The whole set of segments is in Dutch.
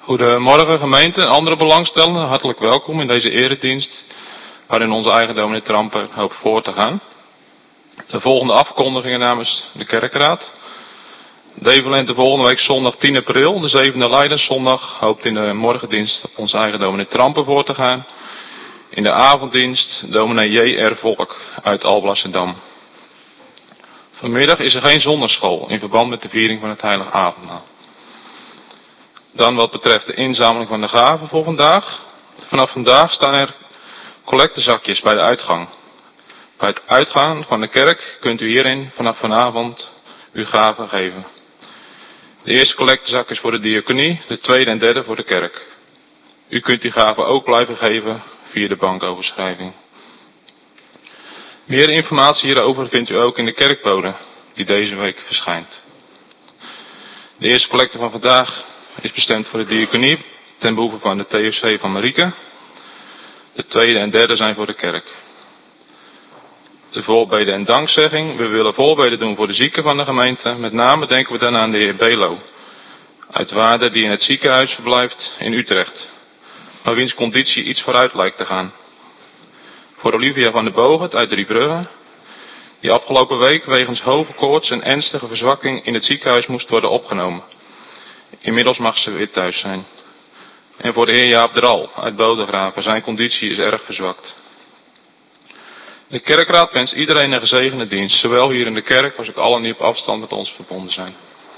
Goedemorgen gemeente en andere belangstellenden, hartelijk welkom in deze eredienst waarin onze eigen dominee Tramper hoopt voor te gaan. De volgende afkondigingen namens de kerkraad. Develent de volgende week zondag 10 april, de 7e Lijdenszondag, hoopt in de morgendienst onze eigen dominee Tramper voor te gaan. In de avonddienst dominee J.R. Volk uit Alblasserdam. Vanmiddag is er geen zondagschool in verband met de viering van het heilige avondmaal. Dan wat betreft de inzameling van de gaven voor vandaag. Vanaf vandaag staan er collectezakjes bij de uitgang. Bij het uitgaan van de kerk kunt u hierin vanaf vanavond uw gaven geven. De eerste collectezak is voor de diaconie, de tweede en derde voor de kerk. U kunt die gaven ook blijven geven via de bankoverschrijving. Meer informatie hierover vindt u ook in de kerkbode die deze week verschijnt. De eerste collecte van vandaag is bestemd voor de diaconie ten behoeve van de TFC van Marieke. De tweede en derde zijn voor de kerk. De voorbeden en dankzegging. We willen voorbeden doen voor de zieken van de gemeente. Met name denken we dan aan de heer Belo uit Waarden die in het ziekenhuis verblijft in Utrecht, maar wiens conditie iets vooruit lijkt te gaan. Voor Olivia van der Bogert uit Driebrugge, die afgelopen week wegens hoge koorts en ernstige verzwakking in het ziekenhuis moest worden opgenomen. Inmiddels mag ze weer thuis zijn. En voor de heer Jaap Dral uit Bodegraven, zijn conditie is erg verzwakt. De kerkraad wenst iedereen een gezegende dienst, zowel hier in de kerk als ook allen die op afstand met ons verbonden zijn.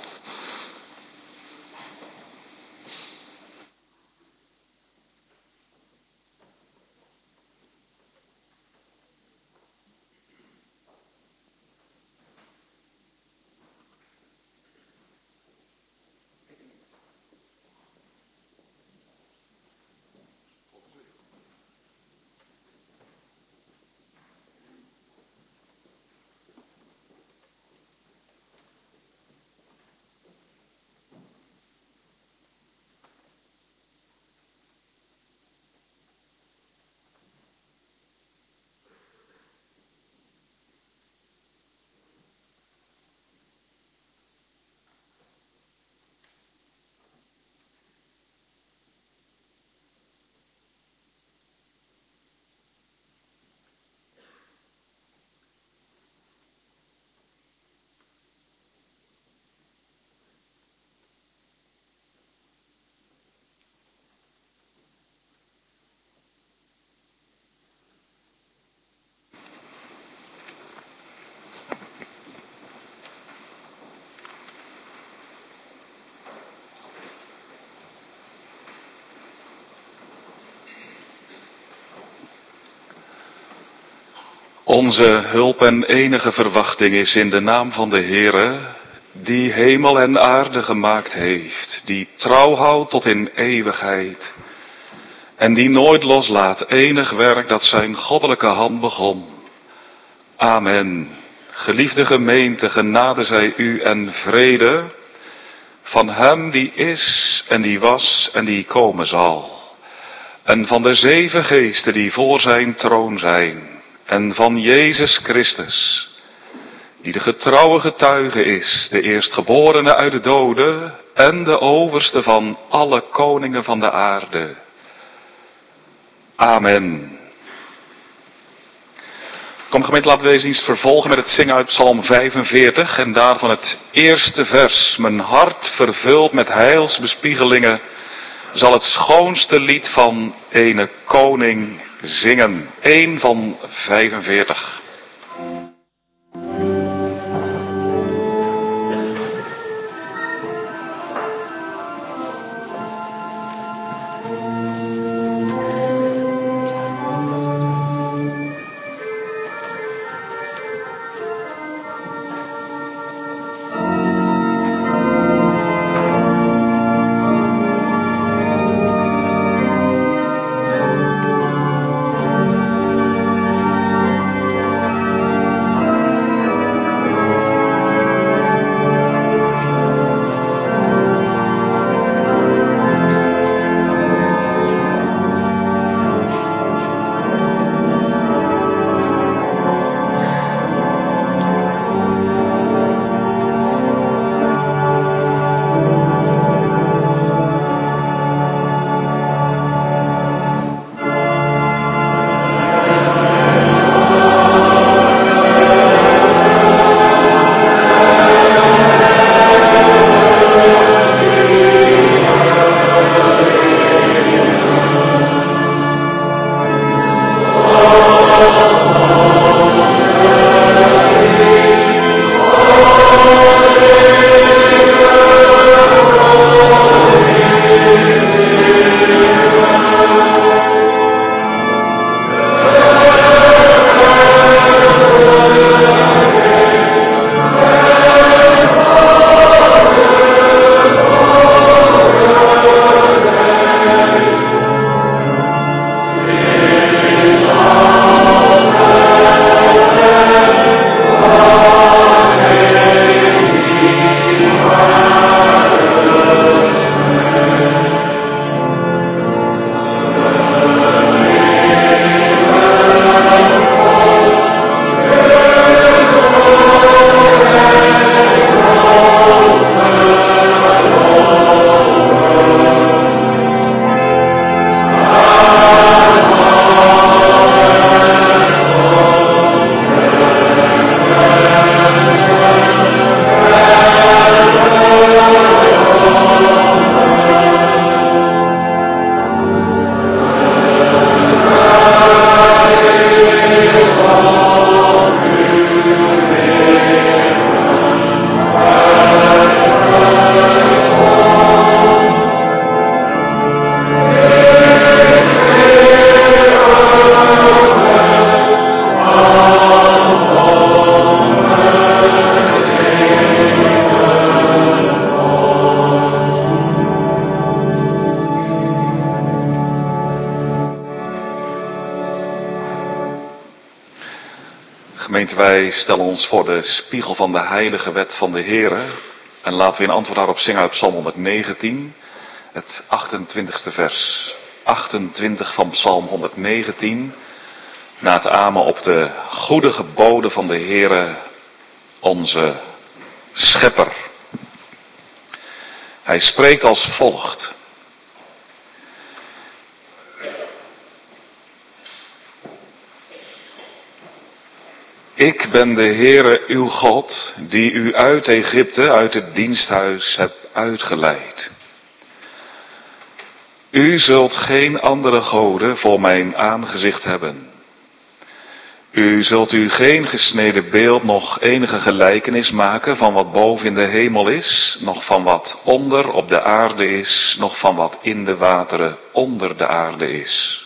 Onze hulp en enige verwachting is in de naam van de Heere, die hemel en aarde gemaakt heeft, die trouw houdt tot in eeuwigheid en die nooit loslaat enig werk dat zijn goddelijke hand begon. Amen. Geliefde gemeente, genade zij u en vrede van hem die is en die was en die komen zal, en van de 7 geesten die voor zijn troon zijn, en van Jezus Christus, die de getrouwe getuige is, de eerstgeborene uit de doden en de overste van alle koningen van de aarde. Amen. Kom gemeente, laten we deze dienst vervolgen met het zingen uit Psalm 45 en daarvan het eerste vers. Mijn hart vervuld met heilsbespiegelingen zal het schoonste lied van ene koning zingen. 1 van 45. Gemeente, wij stellen ons voor de spiegel van de heilige wet van de Heere. En laten we in antwoord daarop zingen uit Psalm 119, het 28ste vers. 28 van Psalm 119, na het amen op de goede geboden van de Heere, onze schepper. Hij spreekt als volgt. Ik ben de Heere uw God, die u uit Egypte, uit het diensthuis hebt uitgeleid. U zult geen andere goden voor mijn aangezicht hebben. U zult u geen gesneden beeld, nog enige gelijkenis maken van wat boven in de hemel is, nog van wat onder op de aarde is, nog van wat in de wateren onder de aarde is.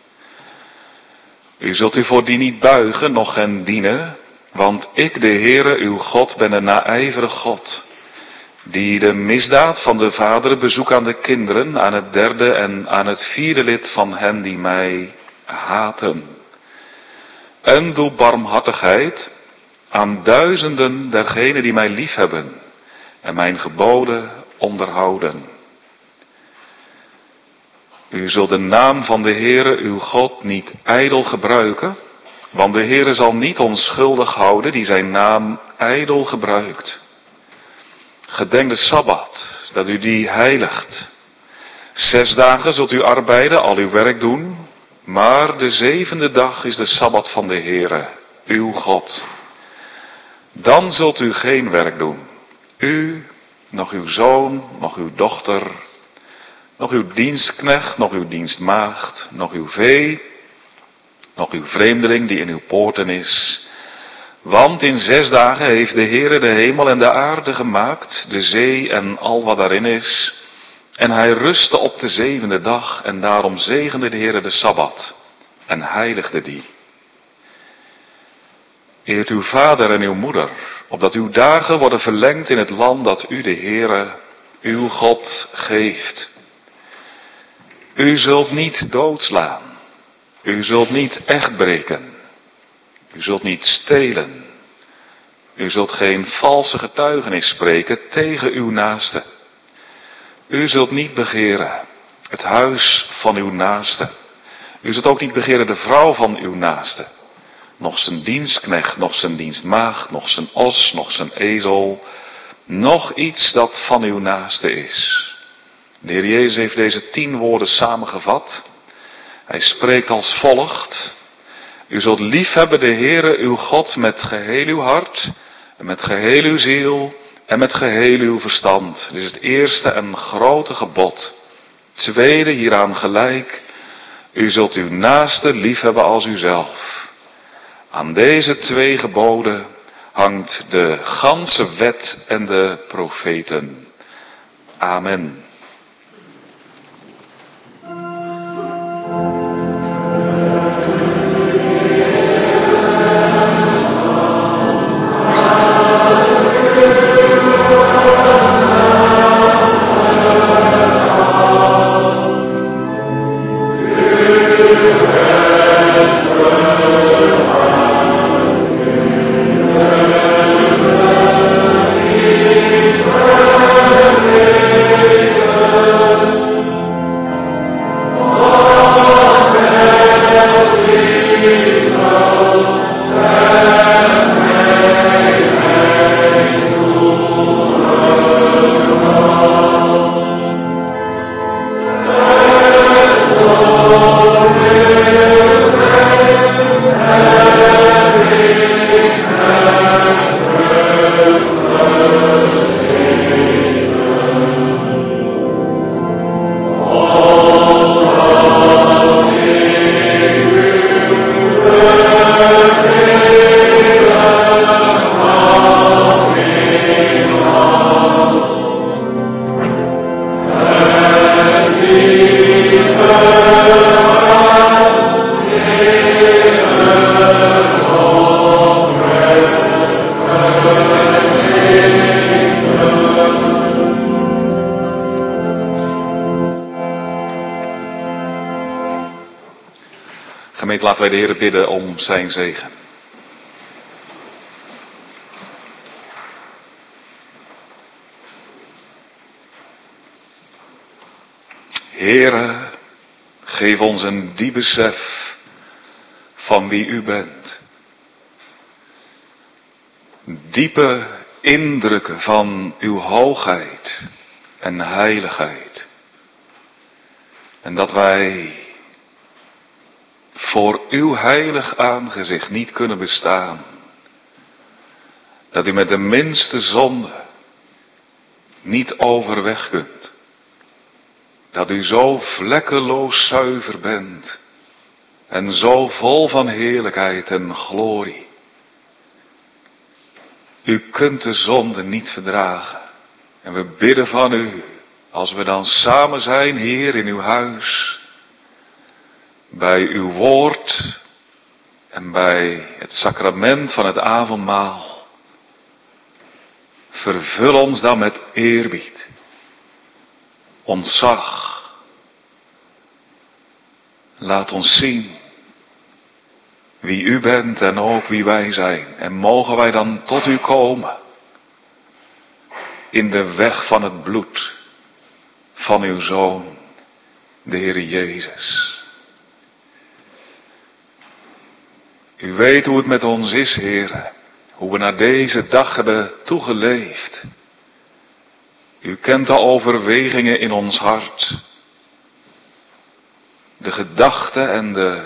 U zult u voor die niet buigen, noch hen dienen, want ik, de Heere, uw God, ben een naijverig God, die de misdaad van de vaderen bezoekt aan de kinderen, aan het derde en aan het vierde lid van hen die mij haten. En doe barmhartigheid aan duizenden dergenen die mij liefhebben en mijn geboden onderhouden. U zult de naam van de Heere uw God niet ijdel gebruiken, want de Heere zal niet onschuldig houden die zijn naam ijdel gebruikt. Gedenk de Sabbat, dat u die heiligt. 6 dagen zult u arbeiden, al uw werk doen, maar de 7e dag is de Sabbat van de Heere, uw God. Dan zult u geen werk doen, u, nog uw zoon, nog uw dochter, nog uw dienstknecht, nog uw dienstmaagd, nog uw vee, nog uw vreemdeling die in uw poorten is. Want in 6 dagen heeft de Heere de hemel en de aarde gemaakt, de zee en al wat daarin is. En hij rustte op de 7e dag en daarom zegende de Heere de Sabbat en heiligde die. Eert uw vader en uw moeder, opdat uw dagen worden verlengd in het land dat u de Heere, uw God, geeft. U zult niet doodslaan. U zult niet echtbreken. U zult niet stelen. U zult geen valse getuigenis spreken tegen uw naaste. U zult niet begeren het huis van uw naaste. U zult ook niet begeren de vrouw van uw naaste. Nog zijn dienstknecht, nog zijn dienstmaagd, nog zijn os, nog zijn ezel. Nog iets dat van uw naaste is. De Heer Jezus heeft deze 10 woorden samengevat. Hij spreekt als volgt. U zult liefhebben de Heere uw God met geheel uw hart, en met geheel uw ziel, en met geheel uw verstand. Dit is het eerste en grote gebod. Tweede hieraan gelijk. U zult uw naaste liefhebben als uzelf. Aan deze 2 geboden hangt de ganse wet en de profeten. Amen. Amen. Gemeente, laten wij de Heer bidden om zijn zegen. Heere, geef ons een diep besef van wie u bent. Diepe indrukken van uw hoogheid en heiligheid. En dat wij voor uw heilig aangezicht niet kunnen bestaan. Dat u met de minste zonde niet overweg kunt. Dat u zo vlekkeloos zuiver bent. En zo vol van heerlijkheid en glorie. U kunt de zonde niet verdragen. En we bidden van u, als we dan samen zijn, Heer, in uw huis. Bij uw woord en bij het sacrament van het avondmaal. Vervul ons dan met eerbied, ontzag. Laat ons zien wie u bent en ook wie wij zijn. En mogen wij dan tot u komen in de weg van het bloed van uw Zoon, de Heer Jezus. U weet hoe het met ons is, Heer. Hoe we naar deze dag hebben toegeleefd. U kent de overwegingen in ons hart. De gedachten en de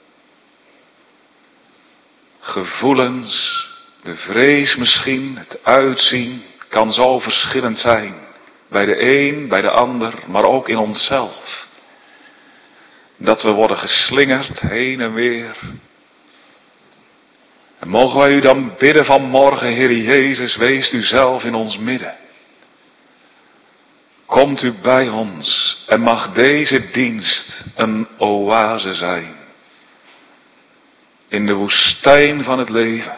gevoelens, de vrees misschien, het uitzien, kan zo verschillend zijn. Bij de een, bij de ander, maar ook in onszelf. Dat we worden geslingerd heen en weer. En mogen wij u dan bidden vanmorgen, Heer Jezus, wees u zelf in ons midden. Komt u bij ons en mag deze dienst een oase zijn. In de woestijn van het leven.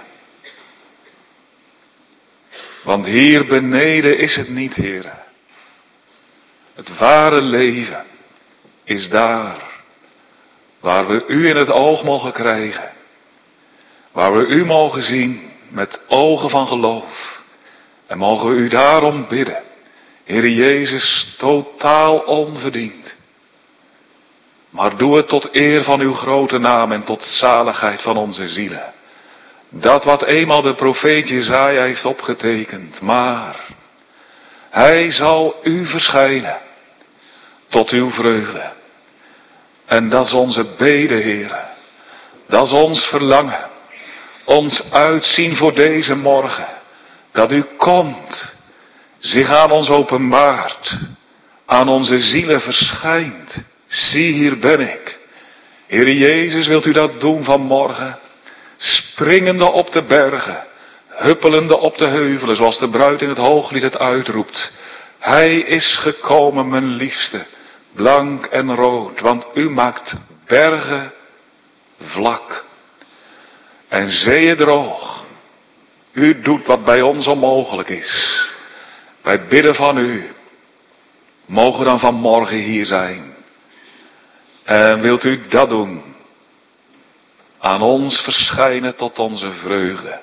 Want hier beneden is het niet, Heere. Het ware leven is daar, waar we u in het oog mogen krijgen. Waar we u mogen zien met ogen van geloof. En mogen we u daarom bidden. Heere Jezus, totaal onverdiend. Maar doe het tot eer van uw grote naam en tot zaligheid van onze zielen. Dat wat eenmaal de profeet Jesaja heeft opgetekend. Maar hij zal u verschijnen tot uw vreugde. En dat is onze bede, Heere. Dat is ons verlangen. Ons uitzien voor deze morgen. Dat u komt. Zich aan ons openbaart. Aan onze zielen verschijnt. Zie, hier ben ik. Heere Jezus, wilt u dat doen vanmorgen? Springende op de bergen. Huppelende op de heuvelen. Zoals de bruid in het hooglied het uitroept. Hij is gekomen, mijn liefste. Blank en rood. Want u maakt bergen vlak. En zeeën droog. U doet wat bij ons onmogelijk is. Wij bidden van u. Mogen dan vanmorgen hier zijn. En wilt u dat doen? Aan ons verschijnen tot onze vreugde.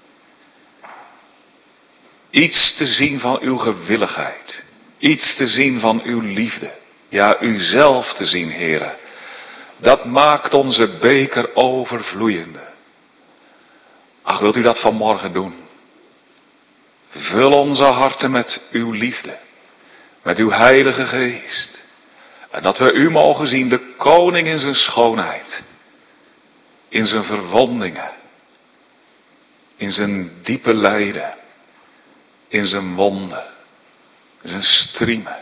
Iets te zien van uw gewilligheid. Iets te zien van uw liefde. Ja, uzelf te zien, Heere. Dat maakt onze beker overvloeiende. Ach, wilt u dat vanmorgen doen? Vul onze harten met uw liefde. Met uw heilige geest. En dat we u mogen zien, de koning in zijn schoonheid. In zijn verwondingen. In zijn diepe lijden. In zijn wonden. In zijn striemen.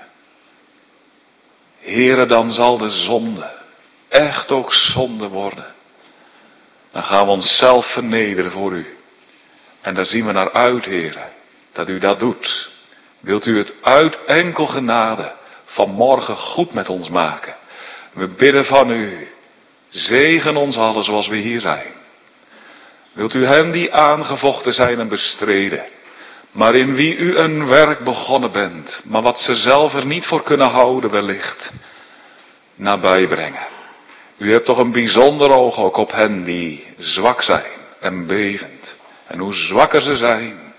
Heere, dan zal de zonde echt ook zonde worden. Dan gaan we onszelf vernederen voor u. En daar zien we naar uit, Heere, dat u dat doet. Wilt u het uit enkel genade vanmorgen goed met ons maken. We bidden van u. Zegen ons allen zoals we hier zijn. Wilt u hen die aangevochten zijn en bestreden. Maar in wie u een werk begonnen bent. Maar wat ze zelf er niet voor kunnen houden wellicht. Nabij brengen. U hebt toch een bijzonder oog ook op hen die zwak zijn en bevend. En hoe zwakker ze zijn,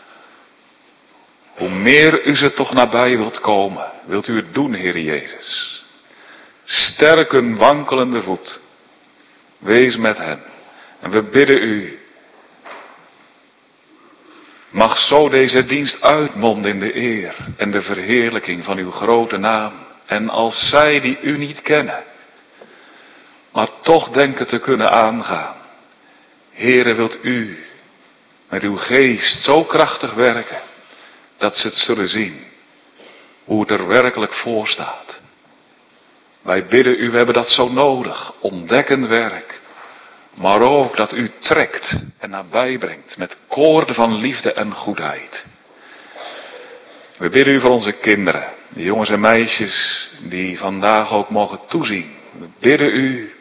hoe meer u ze toch nabij wilt komen. Wilt u het doen, Heer Jezus. Sterk een wankelende voet. Wees met hen. En we bidden u, mag zo deze dienst uitmonden in de eer en de verheerlijking van uw grote naam. En als zij die u niet kennen, maar toch denken te kunnen aangaan. Heere, wilt u met uw geest zo krachtig werken, dat ze het zullen zien, hoe het er werkelijk voor staat. Wij bidden u, we hebben dat zo nodig, ontdekkend werk. Maar ook dat u trekt en nabij brengt met koorden van liefde en goedheid. We bidden u voor onze kinderen, de jongens en meisjes die vandaag ook mogen toezien. We bidden u,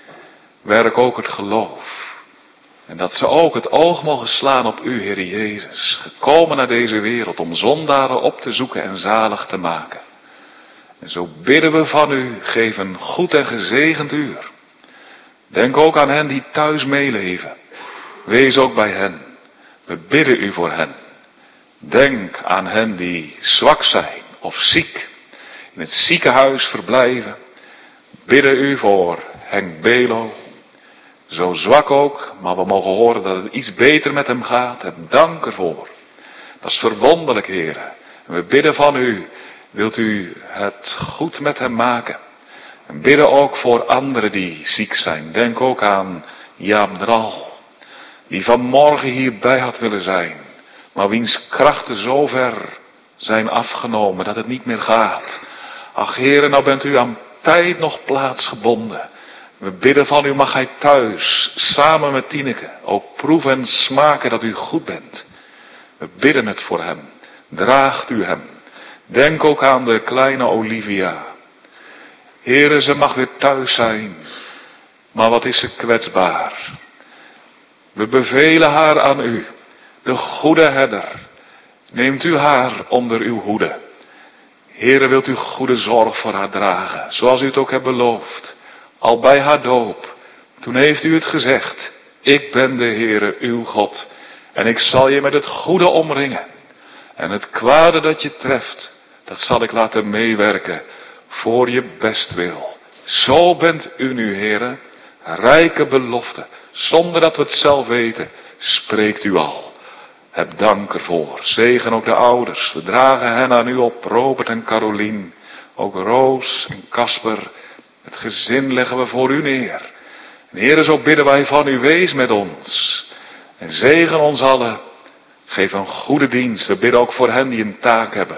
werk ook het geloof. En dat ze ook het oog mogen slaan op u, Heer Jezus. Gekomen naar deze wereld om zondaren op te zoeken en zalig te maken. En zo bidden we van u, geef een goed en gezegend uur. Denk ook aan hen die thuis meeleven. Wees ook bij hen. We bidden u voor hen. Denk aan hen die zwak zijn of ziek. In het ziekenhuis verblijven. Bidden u voor Henk Belo. Zo zwak ook, maar we mogen horen dat het iets beter met hem gaat. Heb dank ervoor. Dat is verwonderlijk, heren. En we bidden van u, wilt u het goed met hem maken. En bidden ook voor anderen die ziek zijn. Denk ook aan Jaap Dral, die vanmorgen hierbij had willen zijn. Maar wiens krachten zo ver zijn afgenomen dat het niet meer gaat. Ach heren, nou bent u aan tijd nog plaatsgebonden. We bidden van u, mag hij thuis, samen met Tineke, ook proeven en smaken dat u goed bent. We bidden het voor hem. Draagt u hem. Denk ook aan de kleine Olivia. Heren, ze mag weer thuis zijn. Maar wat is ze kwetsbaar. We bevelen haar aan u. De goede herder. Neemt u haar onder uw hoede. Heren, wilt u goede zorg voor haar dragen. Zoals u het ook hebt beloofd. Al bij haar doop. Toen heeft u het gezegd. Ik ben de Heere, uw God. En ik zal je met het goede omringen. En het kwade dat je treft, dat zal ik laten meewerken voor je bestwil. Zo bent u nu, Heere, rijke belofte. Zonder dat we het zelf weten, spreekt u al. Heb dank ervoor. Zegen ook de ouders. We dragen hen aan u op, Robert en Carolien. Ook Roos en Kasper. Het gezin leggen we voor u neer. En Heere, zo bidden wij van u, wees met ons. En zegen ons allen. Geef een goede dienst. We bidden ook voor hen die een taak hebben.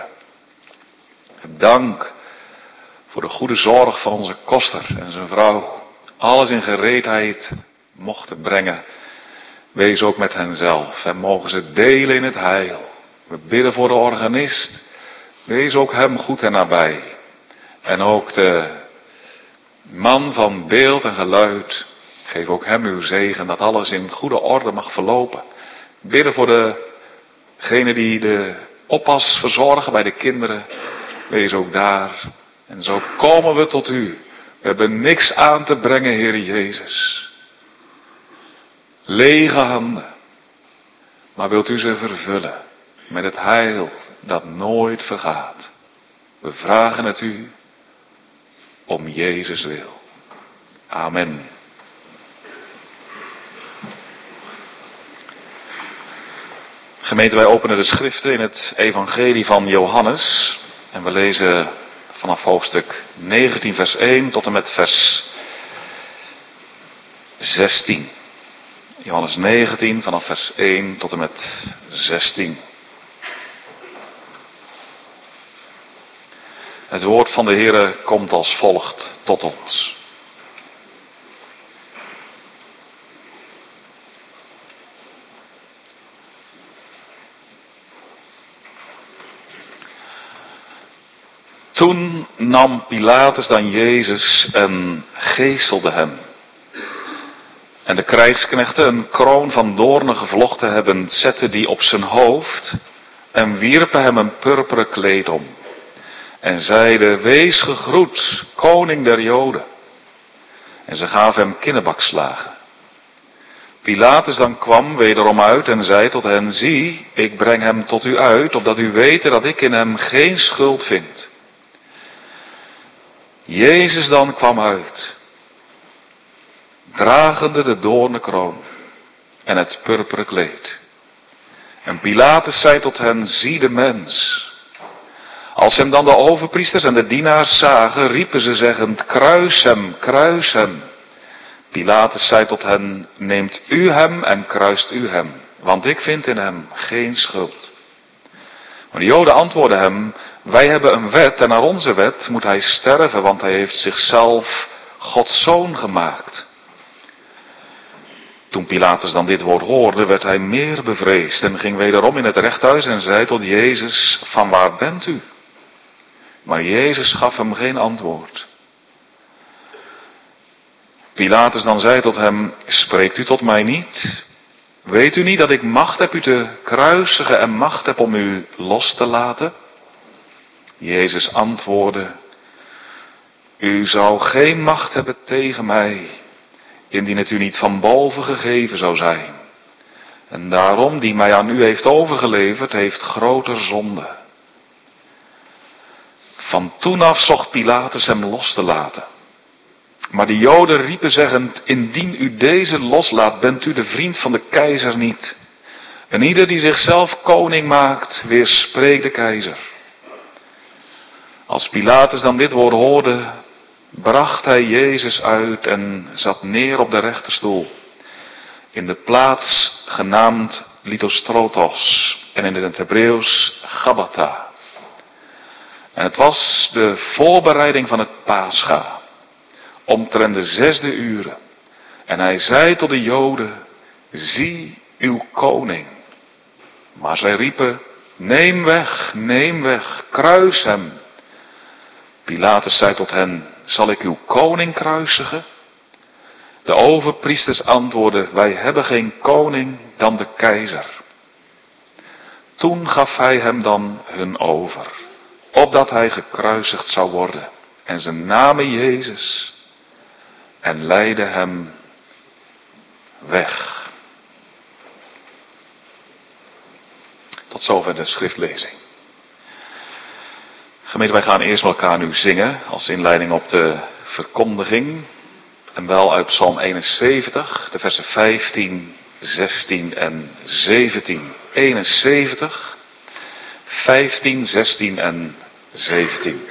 Dank voor de goede zorg van onze koster en zijn vrouw. Alles in gereedheid mochten brengen. Wees ook met hen zelf en mogen ze delen in het heil. We bidden voor de organist. Wees ook hem goed en nabij. En ook de man van beeld en geluid. Geef ook hem uw zegen dat alles in goede orde mag verlopen. Bidden voor degene die de oppas verzorgen bij de kinderen. Wees ook daar. En zo komen we tot u. We hebben niks aan te brengen, Heer Jezus. Lege handen. Maar wilt u ze vervullen met het heil dat nooit vergaat. We vragen het u om Jezus wil. Amen. Gemeente, wij openen de schriften in het evangelie van Johannes. En we lezen vanaf hoofdstuk 19 vers 1 tot en met vers 16. Johannes 19 vanaf vers 1 tot en met 16. Het woord van de Heere komt als volgt tot ons. Toen nam Pilatus dan Jezus en geeselde hem. En de krijgsknechten, een kroon van doornen gevlochten hebbend, zetten die op zijn hoofd en wierpen hem een purperen kleed om. En zeiden, wees gegroet, koning der Joden. En ze gaven hem kinnebakslagen. Pilatus dan kwam wederom uit en zei tot hen, zie, ik breng hem tot u uit, opdat u wete dat ik in hem geen schuld vind. Jezus dan kwam uit, dragende de doornenkroon en het purperen kleed. En Pilatus zei tot hen, zie de mens. Als hem dan de overpriesters en de dienaars zagen, riepen ze zeggend, kruis hem, kruis hem. Pilatus zei tot hen, neemt u hem en kruist u hem, want ik vind in hem geen schuld. Maar de Joden antwoordden hem, wij hebben een wet en naar onze wet moet hij sterven, want hij heeft zichzelf Gods zoon gemaakt. Toen Pilatus dan dit woord hoorde, werd hij meer bevreesd en ging wederom in het rechthuis en zei tot Jezus, van waar bent u? Maar Jezus gaf hem geen antwoord. Pilatus dan zei tot hem, spreekt u tot mij niet? Weet u niet dat ik macht heb u te kruisigen en macht heb om u los te laten? Jezus antwoordde, u zou geen macht hebben tegen mij, indien het u niet van boven gegeven zou zijn. En daarom, die mij aan u heeft overgeleverd, heeft groter zonde. Van toen af zocht Pilatus hem los te laten. Maar de Joden riepen zeggend, indien u deze loslaat, bent u de vriend van de keizer niet. En ieder die zichzelf koning maakt, weerspreekt de keizer. Als Pilatus dan dit woord hoorde, bracht hij Jezus uit en zat neer op de rechterstoel. In de plaats genaamd Lithostrotos en in het Hebreeuws Gabbatha. En het was de voorbereiding van het Pascha, omtrent de 6e uren. En hij zei tot de Joden, zie uw koning. Maar zij riepen, neem weg, kruis hem. Pilatus zei tot hen, zal ik uw koning kruisigen? De overpriesters antwoordden, wij hebben geen koning dan de keizer. Toen gaf hij hem dan hun over, opdat hij gekruisigd zou worden. En ze namen Jezus en leidden hem weg. Tot zover de schriftlezing. Gemeente, wij gaan eerst met elkaar nu zingen als inleiding op de verkondiging. En wel uit Psalm 71, de versen 15, 16 en 17. 71, 15, 16 en 17.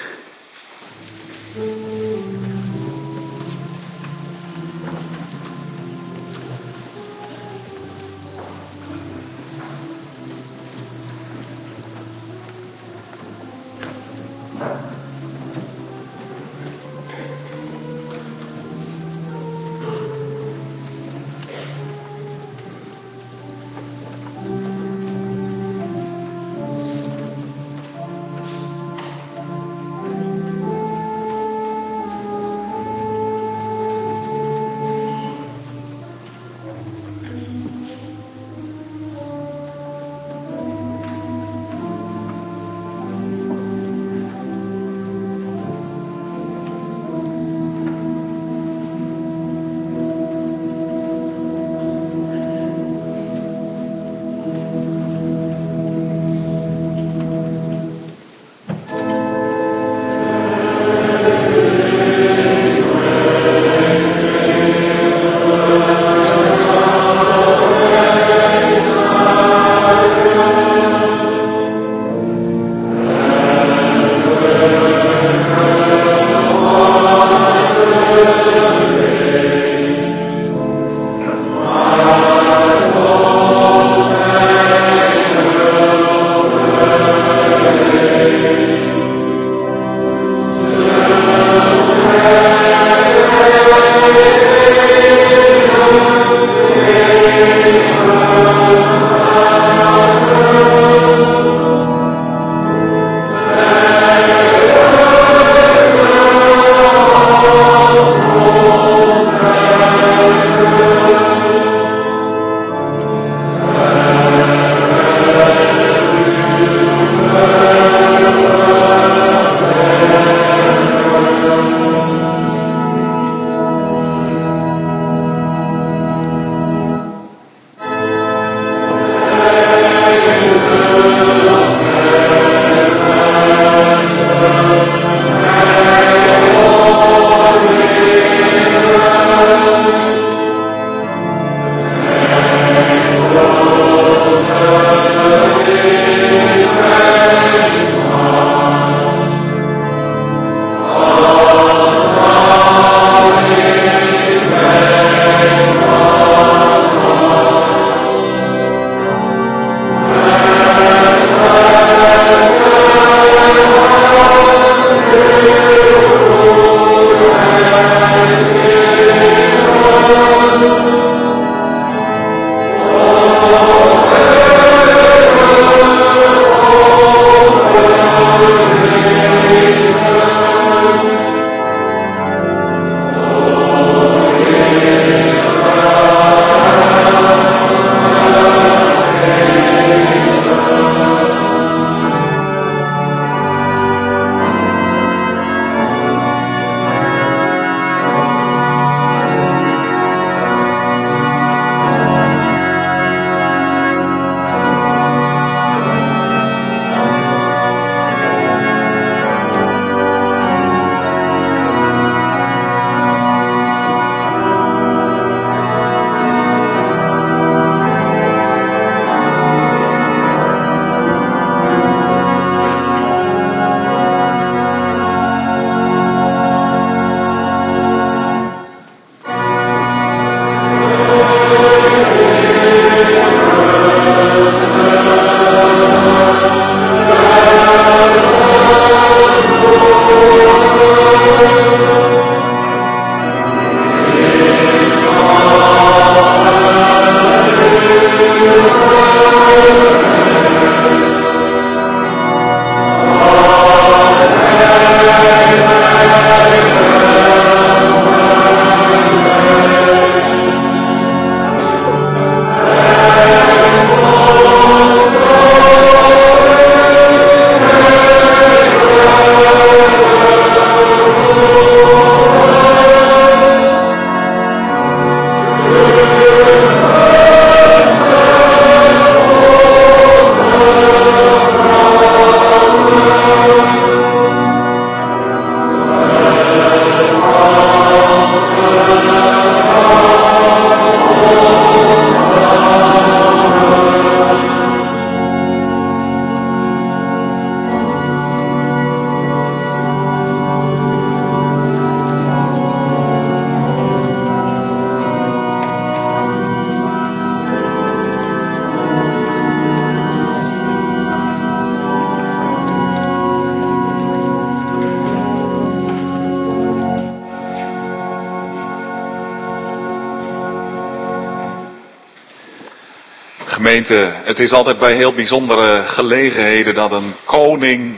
Gemeente, het is altijd bij heel bijzondere gelegenheden dat een koning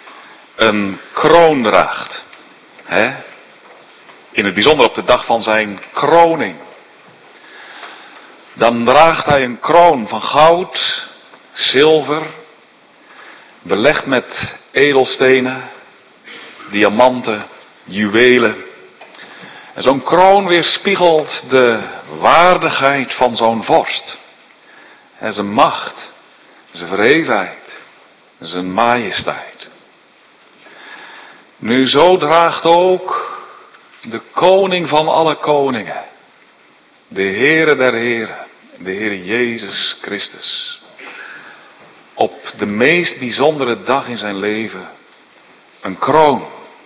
een kroon draagt. In het bijzonder op de dag van zijn kroning. Dan draagt hij een kroon van goud, zilver, belegd met edelstenen, diamanten, juwelen. En zo'n kroon weerspiegelt de waardigheid van zo'n vorst. En zijn macht, zijn verhevenheid, zijn majesteit. Nu zo draagt ook de koning van alle koningen, de Heere der Heren, de Heer Jezus Christus, op de meest bijzondere dag in zijn leven een kroon.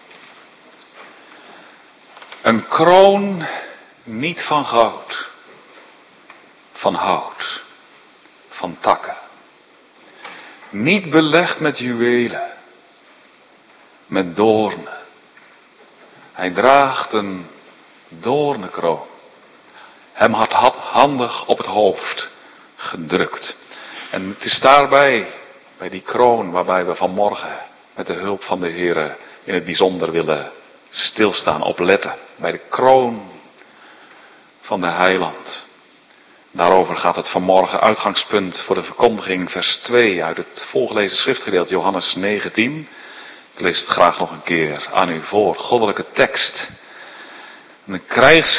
Een kroon niet van goud, van hout, van takken. Niet belegd met juwelen, met doornen. Hij draagt een doornenkroon. Hem had handig op het hoofd gedrukt. En het is daarbij, bij die kroon, waarbij we vanmorgen met de hulp van de Heere in het bijzonder willen stilstaan, opletten. Bij de kroon van de Heiland. Daarover gaat het vanmorgen, uitgangspunt voor de verkondiging, vers 2 uit het voorgelezen schriftgedeelte Johannes 19. Ik lees het graag nog een keer aan u voor. Goddelijke tekst. De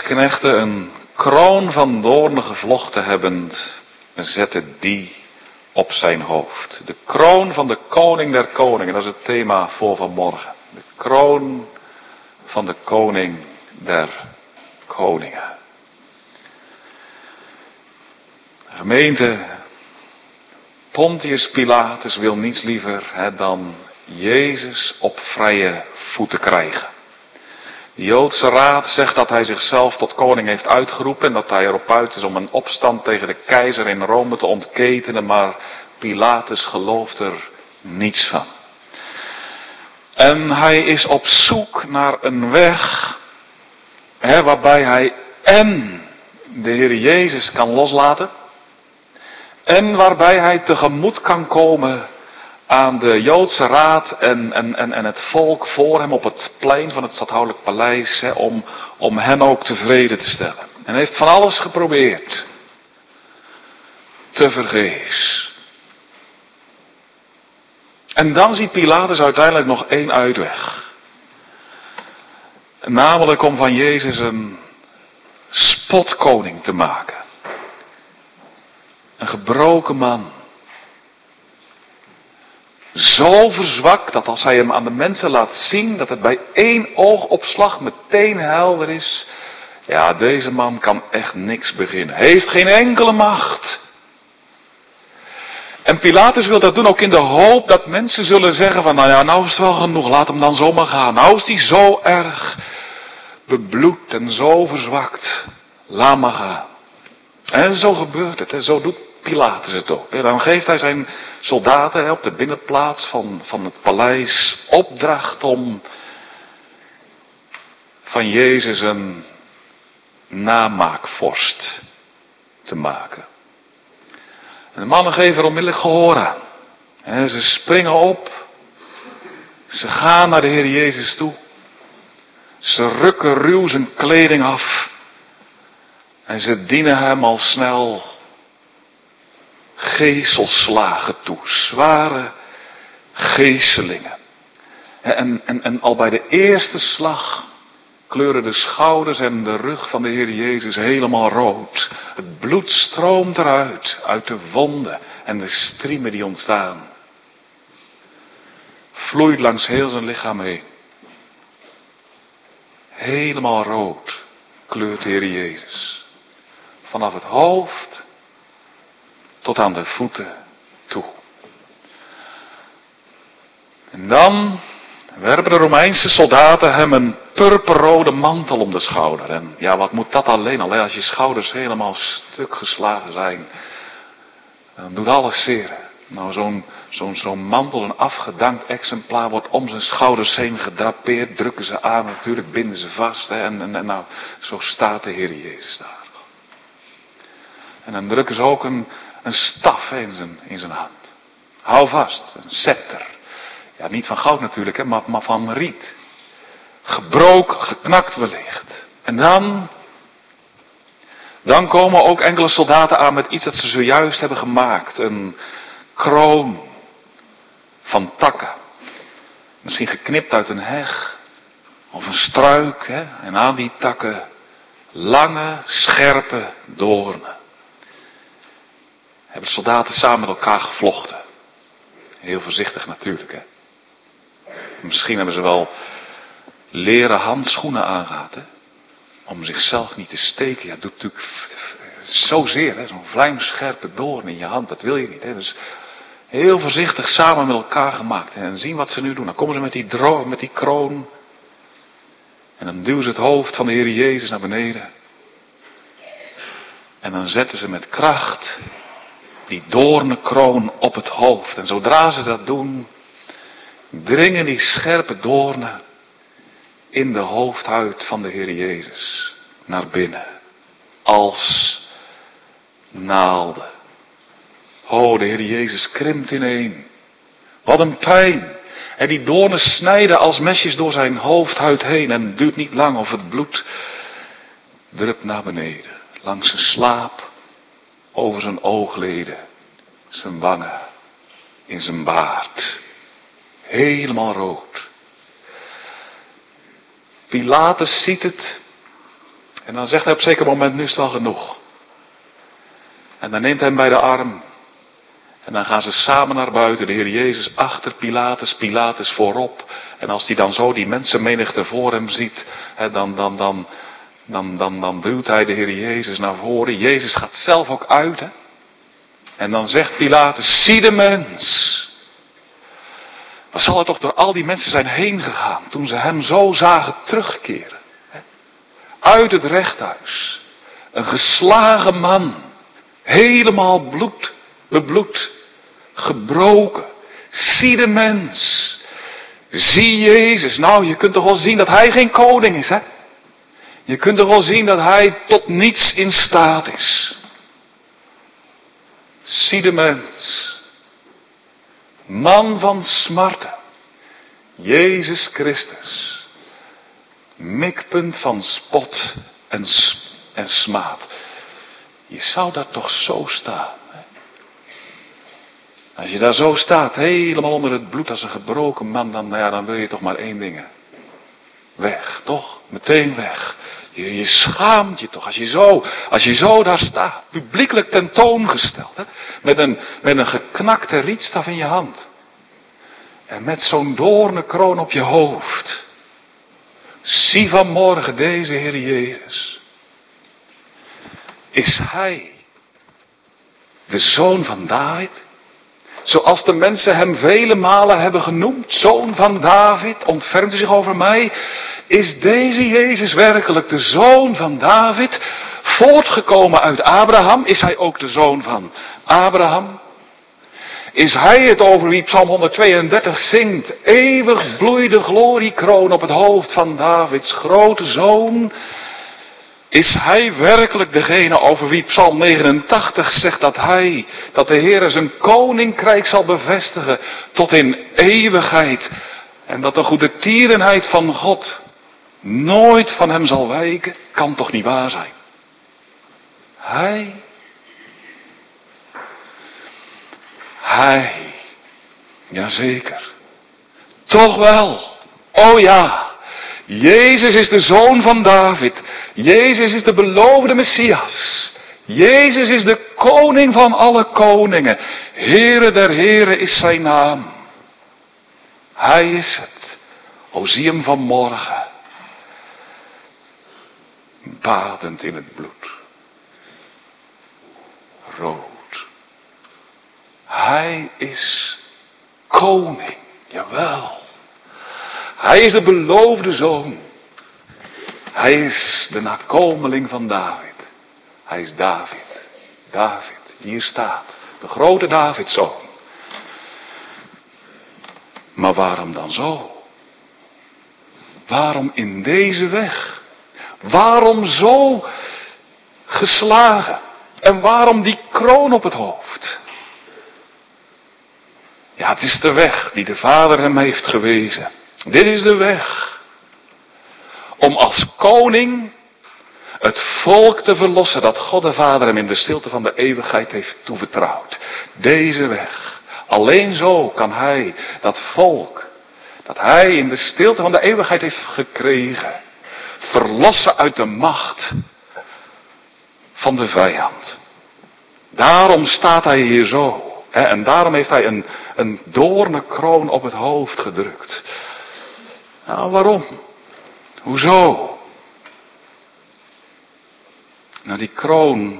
krijgsknechten, een kroon van doornen gevlochten hebbend, zetten die op zijn hoofd. De kroon van de koning der koningen, dat is het thema voor vanmorgen. De kroon van de koning der koningen. Gemeente, Pontius Pilatus wil niets liever dan Jezus op vrije voeten krijgen. De Joodse raad zegt dat hij zichzelf tot koning heeft uitgeroepen en dat hij erop uit is om een opstand tegen de keizer in Rome te ontketenen, maar Pilatus gelooft er niets van. En hij is op zoek naar een weg waarbij hij en de Heer Jezus kan loslaten en waarbij hij tegemoet kan komen aan de Joodse raad en het volk voor hem op het plein van het stadhoudelijk paleis, om hen ook tevreden te stellen. En hij heeft van alles geprobeerd. Tevergeefs. En dan ziet Pilatus uiteindelijk nog één uitweg. Namelijk om van Jezus een spotkoning te maken. Een gebroken man. Zo verzwakt dat als hij hem aan de mensen laat zien, dat het bij één oogopslag meteen helder is. Ja, deze man kan echt niks beginnen. Hij heeft geen enkele macht. En Pilatus wil dat doen ook in de hoop dat mensen zullen zeggen van, nou ja, nou is het wel genoeg, laat hem dan zomaar gaan. Nou is hij zo erg bebloed en zo verzwakt. Laat maar gaan. En zo gebeurt het, en zo doet Pilatus het ook. Dan geeft hij zijn soldaten op de binnenplaats van het paleis opdracht om van Jezus een namaakvorst te maken. En de mannen geven er onmiddellijk gehoor aan. En ze springen op. Ze gaan naar de Heer Jezus toe. Ze rukken ruw zijn kleding af. En ze dienen hem al snel geeselslagen toe. Zware geeselingen. En al bij de eerste slag kleuren de schouders en de rug van de Heer Jezus helemaal rood. Het bloed stroomt eruit, uit de wonden en de striemen die ontstaan. Vloeit langs heel zijn lichaam heen. Helemaal rood kleurt de Heer Jezus. Vanaf het hoofd tot aan de voeten toe. En dan werpen de Romeinse soldaten hem een purperrode mantel om de schouder. En ja, wat moet dat alleen al? Als je schouders helemaal stuk geslagen zijn, dan doet alles zeer. Nou, zo'n mantel, een afgedankt exemplaar, wordt om zijn schouders heen gedrapeerd. Drukken ze aan, natuurlijk binden ze vast. En nou, zo staat de Heer Jezus daar. En dan drukken ze ook een staf in zijn hand. Hou vast, een scepter. Ja, niet van goud natuurlijk, maar van riet. Gebroken, geknakt wellicht. En dan komen ook enkele soldaten aan met iets dat ze zojuist hebben gemaakt. Een kroon van takken. Misschien geknipt uit een heg. Of een struik. En aan die takken lange, scherpe doornen. Hebben de soldaten samen met elkaar gevlochten. Heel voorzichtig natuurlijk. Misschien hebben ze wel leren handschoenen aangehad. Om zichzelf niet te steken. Ja, dat doet natuurlijk zozeer. Zo'n vlijmscherpe doorn in je hand. Dat wil je niet. Dus heel voorzichtig samen met elkaar gemaakt. En zien wat ze nu doen. Dan komen ze met die kroon. En dan duwen ze het hoofd van de Heer Jezus naar beneden. En dan zetten ze met kracht die doornenkroon op het hoofd. En zodra ze dat doen, dringen die scherpe doornen in de hoofdhuid van de Heer Jezus naar binnen. Als naalden. Oh, de Heer Jezus krimpt ineen. Wat een pijn. En die doornen snijden als mesjes door zijn hoofdhuid heen. En het duurt niet lang of het bloed drupt naar beneden. Langs zijn slaap, over zijn oogleden, zijn wangen, in zijn baard. Helemaal rood. Pilatus ziet het. En dan zegt hij op een zeker moment, nu is het wel genoeg. En dan neemt hij hem bij de arm. En dan gaan ze samen naar buiten, de Heer Jezus achter Pilatus, Pilatus voorop. En als hij dan zo die mensenmenigte voor hem ziet, dan duwt hij de Heer Jezus naar voren. Jezus gaat zelf ook uit. Hè? En dan zegt Pilatus, zie de mens. Wat zal er toch door al die mensen zijn heen gegaan toen ze hem zo zagen terugkeren. Hè? Uit het rechthuis. Een geslagen man. Helemaal bebloed. Gebroken. Zie de mens. Zie Jezus. Nou, je kunt toch wel zien dat hij geen koning is, hè? Je kunt toch wel zien dat hij tot niets in staat is. Zie de mens. Man van smarten. Jezus Christus. Mikpunt van spot en smaad. Je zou daar toch zo staan. Hè? Als je daar zo staat, helemaal onder het bloed als een gebroken man, dan wil je toch maar één ding. Weg, toch? Meteen weg. Je schaamt je toch als je zo daar staat. Publiekelijk tentoongesteld. Hè? Met een geknakte rietstaf in je hand. En met zo'n doornenkroon op je hoofd. Zie vanmorgen deze Heer Jezus. Is hij de zoon van David? Zoals de mensen hem vele malen hebben genoemd. Zoon van David, ontfermt u zich over mij. Is deze Jezus werkelijk de zoon van David? Voortgekomen uit Abraham. Is hij ook de zoon van Abraham? Is hij het over wie Psalm 132 zingt? Eeuwig bloeit de gloriekroon op het hoofd van Davids grote zoon. Is hij werkelijk degene over wie Psalm 89 zegt dat de Heer zijn koninkrijk zal bevestigen tot in eeuwigheid. En dat de goede tierenheid van God nooit van hem zal wijken? Kan toch niet waar zijn? Hij. Jazeker. Toch wel. Oh ja. Jezus is de zoon van David. Jezus is de beloofde Messias. Jezus is de koning van alle koningen. Heere der heren is zijn naam. Hij is het. O zie hem vanmorgen. Badend in het bloed. Rood. Hij is koning. Jawel. Hij is de beloofde zoon. Hij is de nakomeling van David. Hij is David. David, hier staat. De grote Davidzoon. Maar waarom dan zo? Waarom in deze weg? Waarom zo geslagen? En waarom die kroon op het hoofd? Ja, het is de weg die de Vader hem heeft gewezen. Dit is de weg. Om als koning het volk te verlossen dat God de Vader hem in de stilte van de eeuwigheid heeft toevertrouwd. Deze weg. Alleen zo kan hij dat volk dat hij in de stilte van de eeuwigheid heeft gekregen, verlossen uit de macht van de vijand. Daarom staat hij hier zo. En daarom heeft hij een doornenkroon op het hoofd gedrukt. Nou, waarom? Hoezo? Nou, die kroon.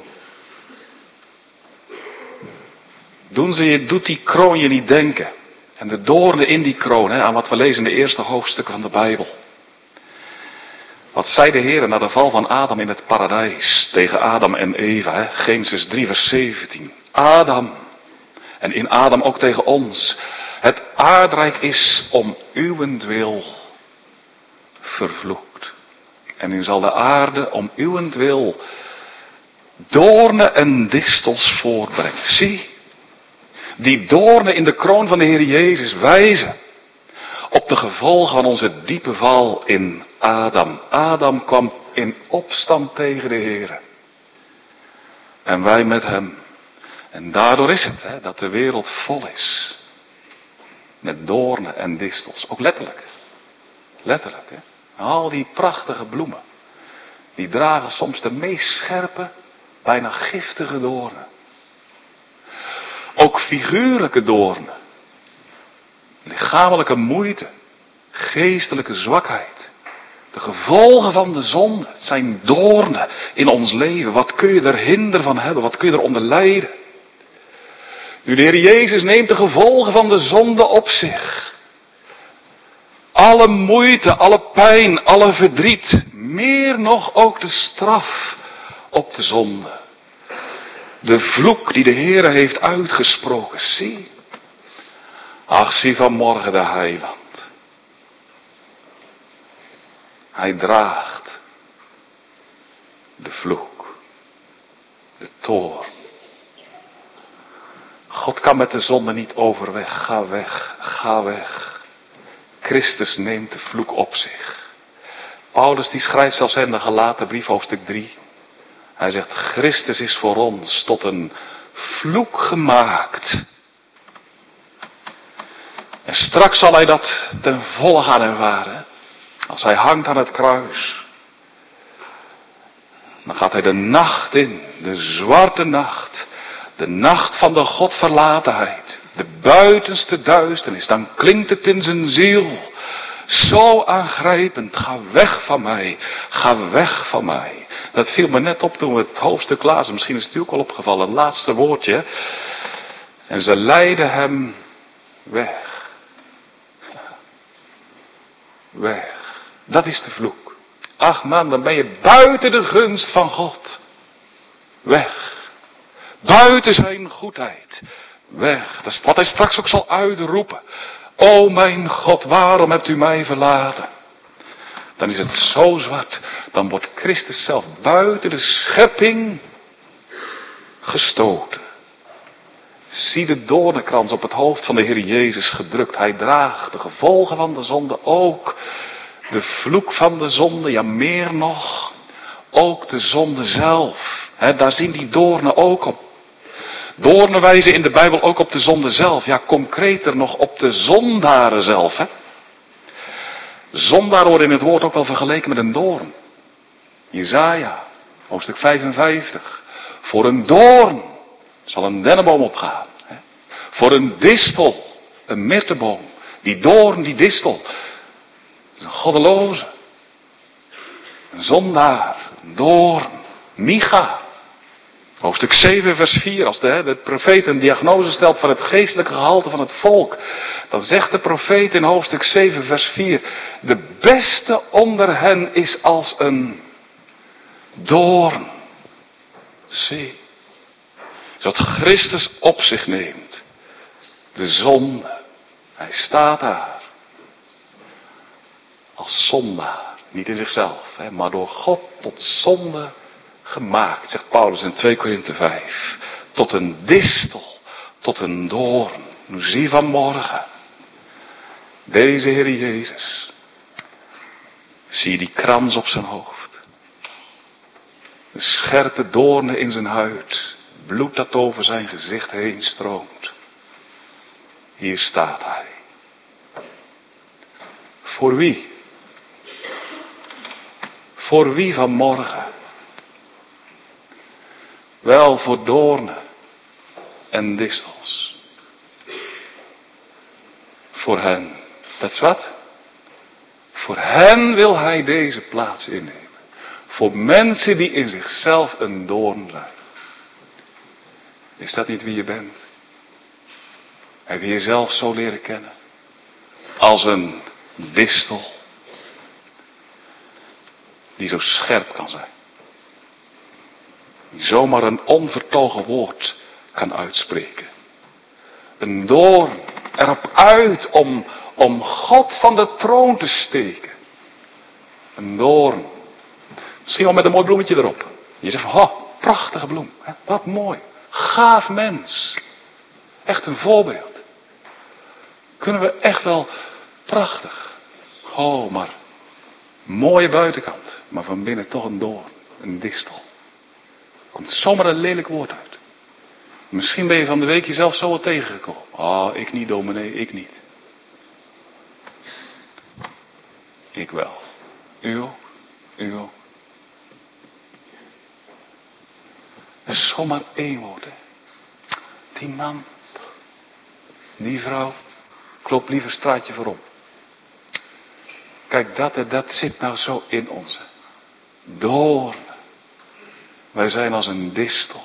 Doet die kroon je niet denken. En de doornen in die kroon, aan wat we lezen in de eerste hoofdstukken van de Bijbel. Wat zei de Heer na de val van Adam in het paradijs tegen Adam en Eva, Genesis 3 vers 17. Adam, en in Adam ook tegen ons. Het aardrijk is om uwentwil vervloekt. En nu zal de aarde om uwentwil doornen en distels voortbrengen. Zie, die doornen in de kroon van de Heer Jezus wijzen op de gevolgen van onze diepe val in Adam. Adam kwam in opstand tegen de Heer. En wij met hem. En daardoor is het dat de wereld vol is. Met doornen en distels. Ook letterlijk. Letterlijk. Al die prachtige bloemen. Die dragen soms de meest scherpe, bijna giftige doornen. Ook figuurlijke doornen. Lichamelijke moeite. Geestelijke zwakheid. De gevolgen van de zonde. Het zijn doornen in ons leven. Wat kun je er hinder van hebben? Wat kun je eronder lijden? Nu de Heer Jezus neemt de gevolgen van de zonde op zich. Alle moeite, alle pijn, alle verdriet. Meer nog ook de straf op de zonde. De vloek die de Heer heeft uitgesproken. Zie. Ach, zie vanmorgen de Heiland. Hij draagt de vloek. De toorn. God kan met de zonde niet overweg. Ga weg, ga weg. Christus neemt de vloek op zich. Paulus die schrijft zelfs in de Galatenbrief hoofdstuk 3. Hij zegt, Christus is voor ons tot een vloek gemaakt. En straks zal hij dat ten volle gaan ervaren. Als hij hangt aan het kruis. Dan gaat hij de nacht in. De zwarte nacht. De nacht van de Godverlatenheid. De buitenste duisternis. Dan klinkt het in zijn ziel. Zo aangrijpend. Ga weg van mij. Ga weg van mij. Dat viel me net op toen we het hoofdstuk lazen. Misschien is het u ook al opgevallen. Het laatste woordje. En ze leidden hem weg. Weg. Dat is de vloek. Ach man, dan ben je buiten de gunst van God. Weg. Buiten zijn goedheid. Weg. Dat is wat hij straks ook zal uitroepen. O mijn God, waarom hebt u mij verlaten? Dan is het zo zwart. Dan wordt Christus zelf buiten de schepping gestoten. Zie de doornenkrans op het hoofd van de Heer Jezus gedrukt. Hij draagt de gevolgen van de zonde, ook de vloek van de zonde, ja meer nog, ook de zonde zelf. Daar zien die doornen ook op. Doornen wijzen in de Bijbel ook op de zonde zelf. Ja, concreter nog op de zondaren zelf. Zondaar wordt in het woord ook wel vergeleken met een doorn. Jesaja, hoofdstuk 55. Voor een doorn zal een dennenboom opgaan. Voor een distel, een mirteboom. Die doorn, die distel. Het is een goddeloze. Een zondaar, een doorn. Micha. Hoofdstuk 7 vers 4. Als de profeet een diagnose stelt van het geestelijke gehalte van het volk. Dan zegt de profeet in hoofdstuk 7 vers 4. De beste onder hen is als een doorn. Zie. Zodat Christus op zich neemt. De zonde. Hij staat daar. Als zondaar. Niet in zichzelf. Maar door God tot zonde gemaakt. Zegt Paulus in 2 Korinthe 5. Tot een distel. Tot een doorn. Nu zie vanmorgen. Deze Heer Jezus. Zie je die krans op zijn hoofd. De scherpe doornen in zijn huid. Bloed dat over zijn gezicht heen stroomt. Hier staat hij. Voor wie? Voor wie vanmorgen? Wel voor doornen en distels. Voor hen. Dat is wat? Voor hen wil hij deze plaats innemen. Voor mensen die in zichzelf een doorn zijn. Is dat niet wie je bent? Heb je jezelf zo leren kennen? Als een distel. Die zo scherp kan zijn. Die zomaar een onvertogen woord kan uitspreken. Een doorn erop uit om God van de troon te steken. Een doorn. Misschien wel met een mooi bloemetje erop. Je zegt van, prachtige bloem. Hè? Wat mooi. Gaaf mens. Echt een voorbeeld. Kunnen we echt wel prachtig. Maar mooie buitenkant. Maar van binnen toch een doorn. Een distel. Komt zomaar een lelijk woord uit. Misschien ben je van de week jezelf zo wat tegengekomen. Ik niet dominee, ik niet. Ik wel. U ook. U ook. Er is zomaar één woord. Die man, die vrouw, ik loop liever straatje voorom. Kijk, dat zit nou zo in ons. Doornen. Wij zijn als een distel.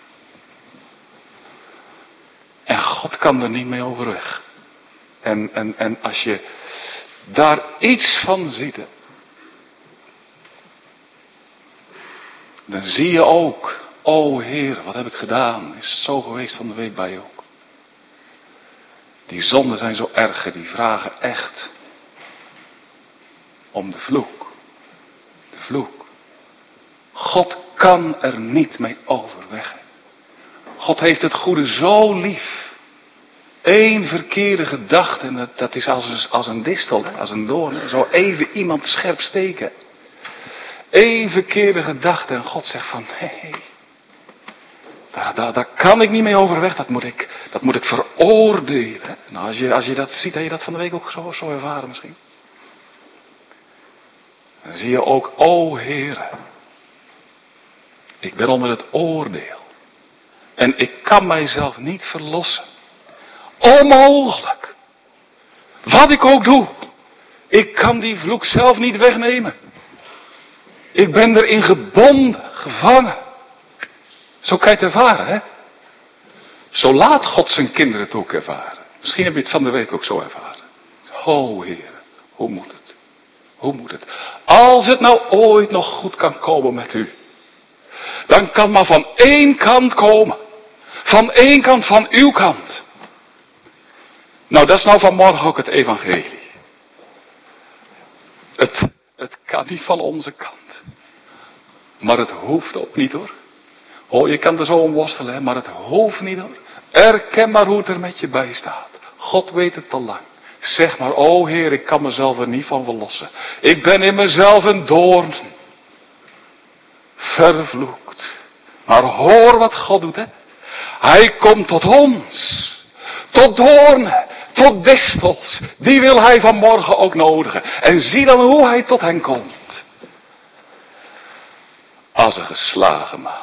En God kan er niet mee overweg. En als je daar iets van ziet, dan zie je ook, o Heer, wat heb ik gedaan? Is het zo geweest van de week bij je ook? Die zonden zijn zo erg, die vragen echt om de vloek. De vloek. God kan er niet mee overweg. God heeft het goede zo lief. Eén verkeerde gedachte, en dat is als een distel, als een doorn. Zo even iemand scherp steken. Eén verkeerde gedachte en God zegt van, nee, daar kan ik niet mee overweg, dat moet ik veroordelen. Nou, als je dat ziet, heb je dat van de week ook zo ervaren misschien. Dan zie je ook, o Heere, ik ben onder het oordeel. En ik kan mijzelf niet verlossen. Onmogelijk. Wat ik ook doe. Ik kan die vloek zelf niet wegnemen. Ik ben erin gebonden, gevangen. Zo kan je het ervaren, hè? Zo laat God zijn kinderen het ook ervaren. Misschien heb je het van de week ook zo ervaren. O Heer, hoe moet het? Hoe moet het? Als het nou ooit nog goed kan komen met u. Dan kan maar van één kant komen. Van één kant, van uw kant. Nou, dat is nou vanmorgen ook het evangelie. Het kan niet van onze kant. Maar het hoeft ook niet hoor. Oh, je kan er zo om worstelen, hè, maar het hoeft niet hoor. Erken maar hoe het er met je bij staat. God weet het al lang. Zeg maar, o Heer, ik kan mezelf er niet van verlossen. Ik ben in mezelf een doorn. Vervloekt. Maar hoor wat God doet, hè. Hij komt tot ons. Tot doornen. Tot distels. Die wil hij vanmorgen ook nodigen. En zie dan hoe hij tot hen komt. Als een geslagen maan.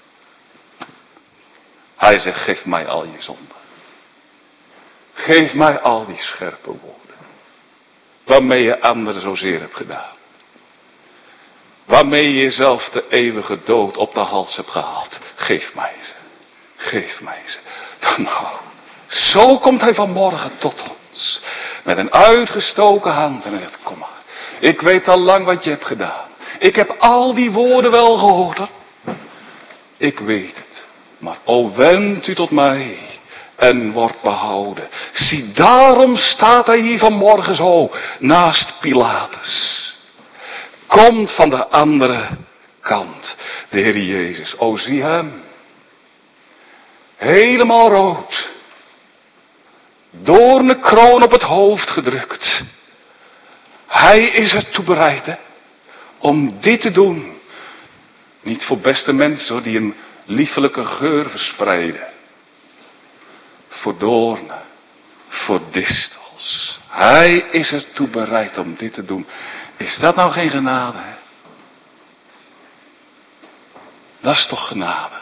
Hij zegt, geef mij al je zonden. Geef mij al die scherpe woorden. Waarmee je anderen zozeer hebt gedaan. Waarmee je jezelf de eeuwige dood op de hals hebt gehaald. Geef mij ze. Geef mij ze. Nou, zo komt hij vanmorgen tot ons. Met een uitgestoken hand en hij zegt, kom maar. Ik weet al lang wat je hebt gedaan. Ik heb al die woorden wel gehoord. Hoor. Ik weet het. Maar o, wend u tot mij en wordt behouden. Zie, daarom staat hij hier vanmorgen zo naast Pilatus. Komt van de andere kant. De Heer Jezus. O, zie hem. Helemaal rood. Doornenkroon op het hoofd gedrukt. Hij is ertoe bereid, hè, om dit te doen. Niet voor beste mensen, hoor, die een liefelijke geur verspreiden. Voor doornen. Voor distels. Hij is ertoe bereid om dit te doen. Is dat nou geen genade, hè? Dat is toch genade.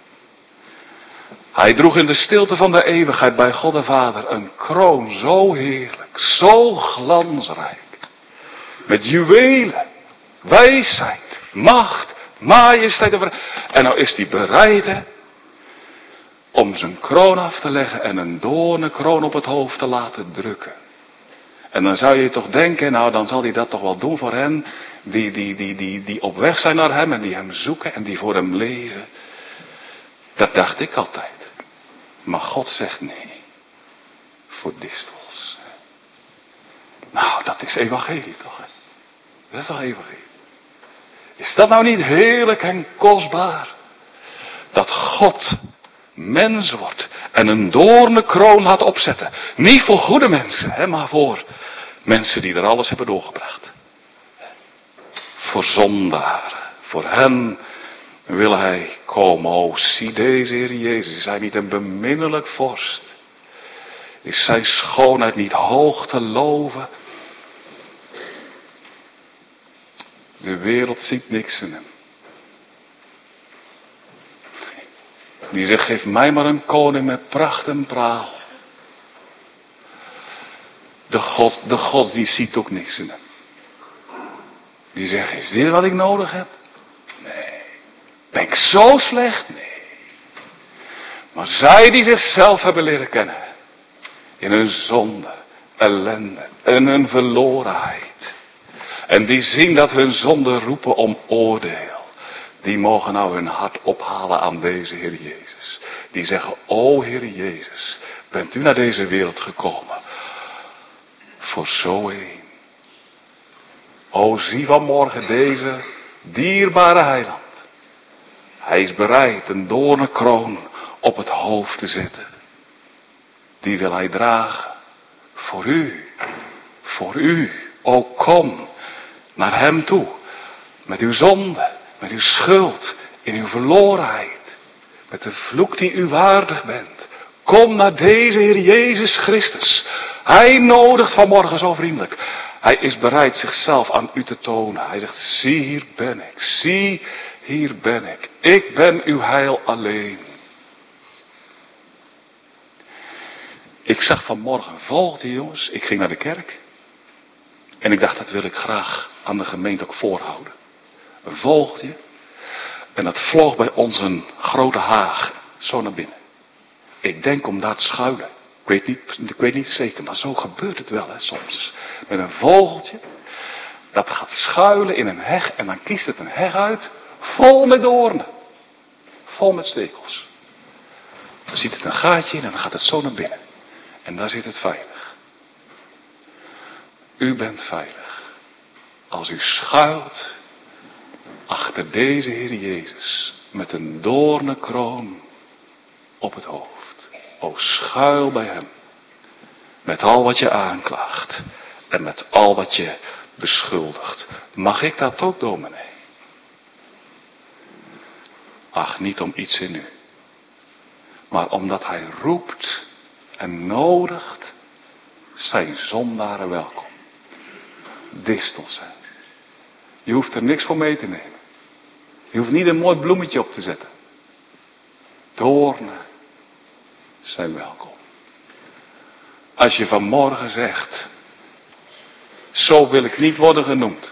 Hij droeg in de stilte van de eeuwigheid bij God de Vader een kroon zo heerlijk, zo glansrijk. Met juwelen, wijsheid, macht, majesteit. En nou is hij bereid, hè, om zijn kroon af te leggen en een doornenkroon op het hoofd te laten drukken. En dan zou je toch denken, nou dan zal hij dat toch wel doen voor hen die op weg zijn naar hem en die hem zoeken en die voor hem leven. Dat dacht ik altijd. Maar God zegt nee. Voor distels. Nou, dat is evangelie toch? Hè? Dat is toch evangelie? Is dat nou niet heerlijk en kostbaar? Dat God mens wordt en een doornenkroon laat opzetten. Niet voor goede mensen, hè, maar voor mensen die er alles hebben doorgebracht. Voor zondaren. Voor hen wil hij komen. O, zie deze Heer Jezus. Is hij niet een beminnelijk vorst? Is zijn schoonheid niet hoog te loven? De wereld ziet niks in hem. Die zegt, geef mij maar een koning met pracht en praal. De godsdienst ziet ook niks in hem. Die zegt, is dit wat ik nodig heb? Nee. Ben ik zo slecht? Nee. Maar zij die zichzelf hebben leren kennen. In hun zonde, ellende en hun verlorenheid. En die zien dat hun zonden roepen om oordeel. Die mogen nou hun hart ophalen aan deze Heer Jezus. Die zeggen, o Heer Jezus, bent u naar deze wereld gekomen. Voor zo een. O, zie vanmorgen deze dierbare heiland. Hij is bereid een doornenkroon op het hoofd te zetten. Die wil hij dragen. Voor u. Voor u. O, kom naar hem toe. Met uw zonde. Met uw schuld. In uw verlorenheid. Met de vloek die u waardig bent. Kom naar deze Heer Jezus Christus. Hij nodigt vanmorgen zo vriendelijk. Hij is bereid zichzelf aan u te tonen. Hij zegt, zie hier ben ik. Zie hier ben ik. Ik ben uw heil alleen. Ik zag vanmorgen volgde jongens. Ik ging naar de kerk. En ik dacht, dat wil ik graag aan de gemeente ook voorhouden. Een vogeltje. En dat vloog bij ons een grote haag. Zo naar binnen. Ik denk om daar te schuilen. Ik weet niet zeker, maar zo gebeurt het wel hè, soms. Met een vogeltje. Dat gaat schuilen in een heg. En dan kiest het een heg uit. Vol met doornen. Vol met stekels. Dan ziet het een gaatje in en dan gaat het zo naar binnen. En daar zit het veilig. U bent veilig. Als u schuilt achter deze Heer Jezus. Met een doornenkroon op het hoofd. O, schuil bij hem. Met al wat je aanklaagt. En met al wat je beschuldigt. Mag ik dat ook, dominee? Ach, niet om iets in u. Maar omdat hij roept en nodigt zijn zondaren welkom. Distels zijn. Je hoeft er niks voor mee te nemen. Je hoeft niet een mooi bloemetje op te zetten. Doornen zijn welkom. Als je vanmorgen zegt, zo wil ik niet worden genoemd.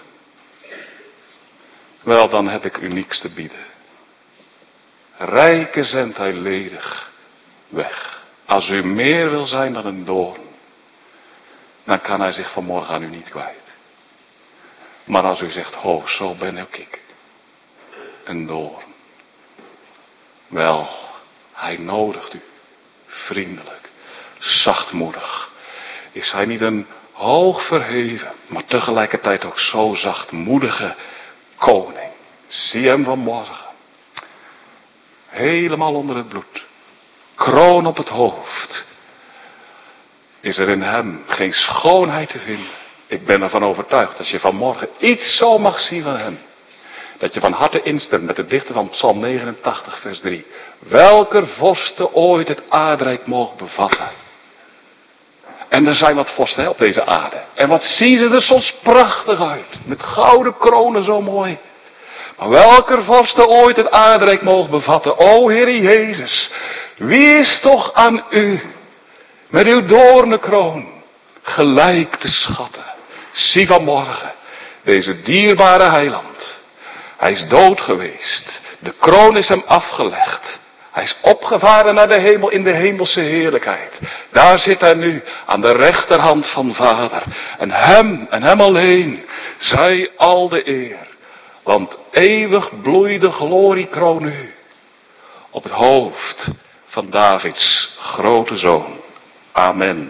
Wel, dan heb ik u niks te bieden. Rijke zendt hij ledig weg. Als u meer wil zijn dan een doorn, dan kan hij zich vanmorgen aan u niet kwijt. Maar als u zegt, ho, zo ben ook ik. Een doorn. Wel, hij nodigt u. Vriendelijk. Zachtmoedig. Is hij niet een hoog verheven, maar tegelijkertijd ook zo zachtmoedige koning. Zie hem vanmorgen. Helemaal onder het bloed. Kroon op het hoofd. Is er in hem geen schoonheid te vinden? Ik ben ervan overtuigd, als je vanmorgen iets zo mag zien van hem. Dat je van harte instemt met de dichter van Psalm 89 vers 3. Welker vorsten ooit het aardrijk mogen bevatten. En er zijn wat vorsten op deze aarde. En wat zien ze er soms prachtig uit. Met gouden kronen zo mooi. Maar welker vorsten ooit het aardrijk mogen bevatten. O Heer Jezus. Wie is toch aan u. Met uw doornenkroon. Gelijk te schatten. Zie vanmorgen. Deze dierbare heiland. Hij is dood geweest. De kroon is hem afgelegd. Hij is opgevaren naar de hemel in de hemelse heerlijkheid. Daar zit hij nu aan de rechterhand van Vader. En hem alleen zij al de eer. Want eeuwig bloeit de gloriekroon u. Op het hoofd van Davids grote zoon. Amen.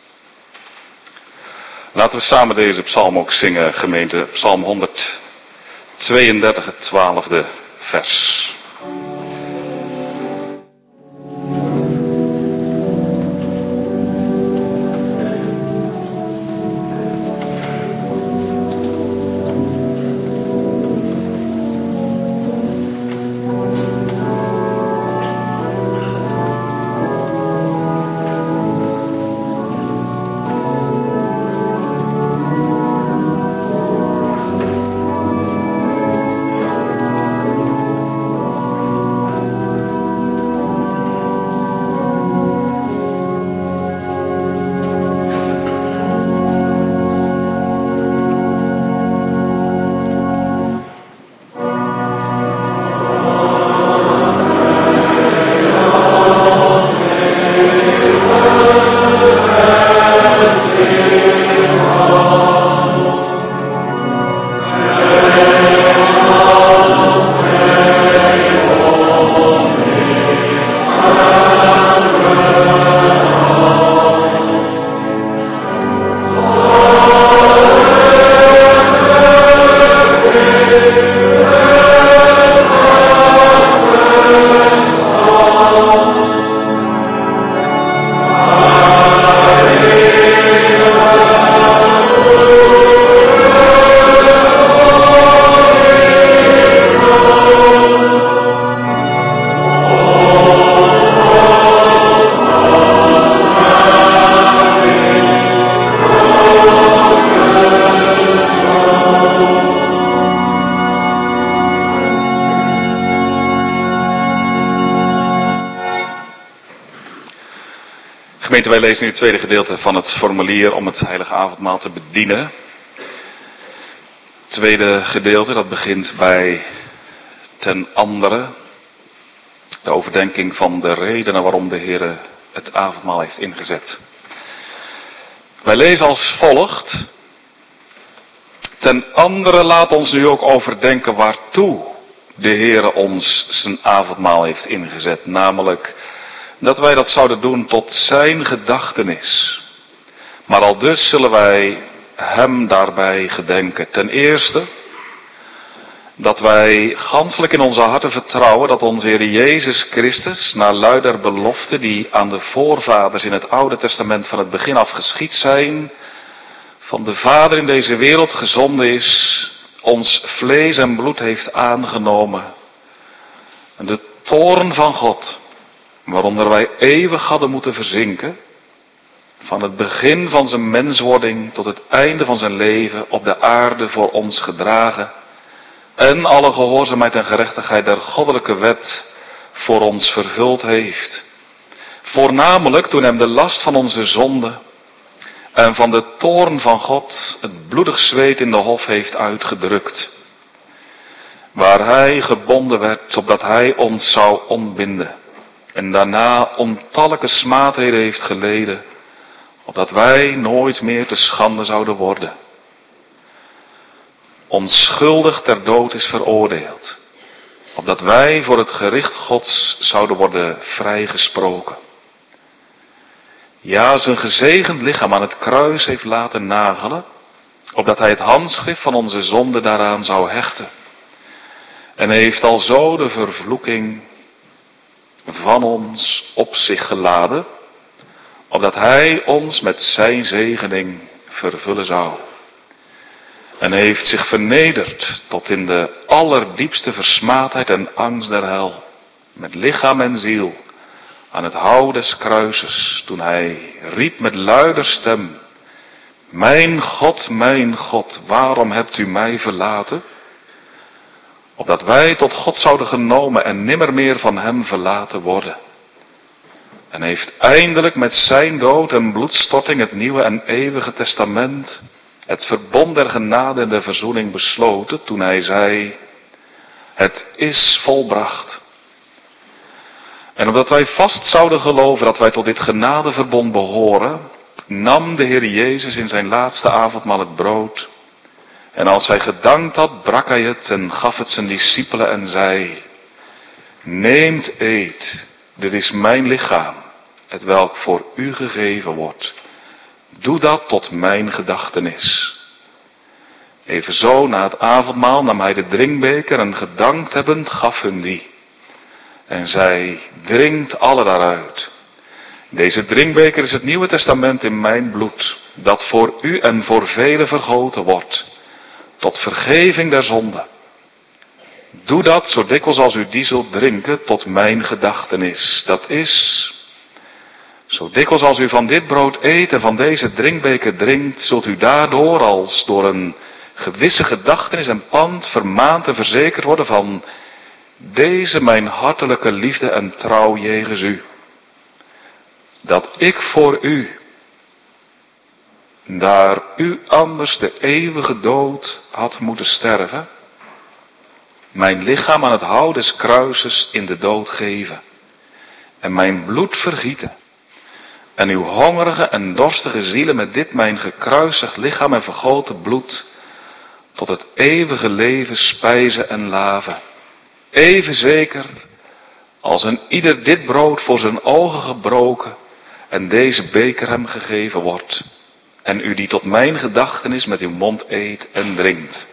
Laten we samen deze psalm ook zingen, gemeente. Psalm 132, het 12e vers. Gemeente, wij lezen nu het tweede gedeelte van het formulier om het heilige avondmaal te bedienen. Het tweede gedeelte, dat begint bij ten andere de overdenking van de redenen waarom de Heer het avondmaal heeft ingezet. Wij lezen als volgt. Ten andere laat ons nu ook overdenken waartoe de Heer ons zijn avondmaal heeft ingezet. Namelijk dat wij dat zouden doen tot zijn gedachtenis. Maar al dus zullen wij hem daarbij gedenken. Ten eerste dat wij ganselijk in onze harten vertrouwen dat onze Heer Jezus Christus, naar luider belofte die aan de voorvaders in het Oude Testament van het begin af geschied zijn, van de Vader in deze wereld gezonden is, ons vlees en bloed heeft aangenomen. En de toorn van God, waaronder wij eeuwig hadden moeten verzinken, van het begin van zijn menswording tot het einde van zijn leven op de aarde voor ons gedragen, en alle gehoorzaamheid en gerechtigheid der goddelijke wet voor ons vervuld heeft. Voornamelijk toen hem de last van onze zonde en van de toorn van God het bloedig zweet in de hof heeft uitgedrukt. Waar hij gebonden werd, opdat hij ons zou ontbinden. En daarna ontallijke smaadheden heeft geleden, opdat wij nooit meer te schande zouden worden. Onschuldig ter dood is veroordeeld, opdat wij voor het gericht Gods zouden worden vrijgesproken. Ja, zijn gezegend lichaam aan het kruis heeft laten nagelen, opdat hij het handschrift van onze zonde daaraan zou hechten. En heeft alzo de vervloeking van ons op zich geladen, opdat hij ons met zijn zegening vervullen zou. En heeft zich vernederd tot in de allerdiepste versmaadheid en angst der hel, met lichaam en ziel, aan het houw des kruises, toen hij riep met luider stem: mijn God, waarom hebt u mij verlaten? Opdat wij tot God zouden genomen en nimmer meer van hem verlaten worden. En heeft eindelijk met zijn dood en bloedstorting het nieuwe en eeuwige testament, het verbond der genade en der verzoening besloten, toen hij zei: het is volbracht. En omdat wij vast zouden geloven dat wij tot dit genadeverbond behoren, nam de Heer Jezus in zijn laatste avondmaal het brood. En als hij gedankt had, brak hij het en gaf het zijn discipelen en zei: neemt, eet, dit is mijn lichaam, hetwelk voor u gegeven wordt. Doe dat tot mijn gedachtenis. Evenzo na het avondmaal nam hij de drinkbeker en gedankt hebbend gaf hun die. En zei: drinkt alle daaruit. Deze drinkbeker is het Nieuwe Testament in mijn bloed, dat voor u en voor velen vergoten wordt, tot vergeving der zonde. Doe dat zo dikwijls als u die zult drinken tot mijn gedachtenis. Dat is, zo dikwijls als u van dit brood eet en van deze drinkbeker drinkt, zult u daardoor als door een gewisse gedachtenis en pand vermaand en verzekerd worden van deze mijn hartelijke liefde en trouw jegens u. Dat ik voor u, daar u anders de eeuwige dood had moeten sterven, mijn lichaam aan het houw des kruises in de dood geven en mijn bloed vergieten en uw hongerige en dorstige zielen met dit mijn gekruisigd lichaam en vergoten bloed tot het eeuwige leven spijzen en laven. Even zeker als een ieder dit brood voor zijn ogen gebroken en deze beker hem gegeven wordt, en u die tot mijn gedachtenis met uw mond eet en drinkt.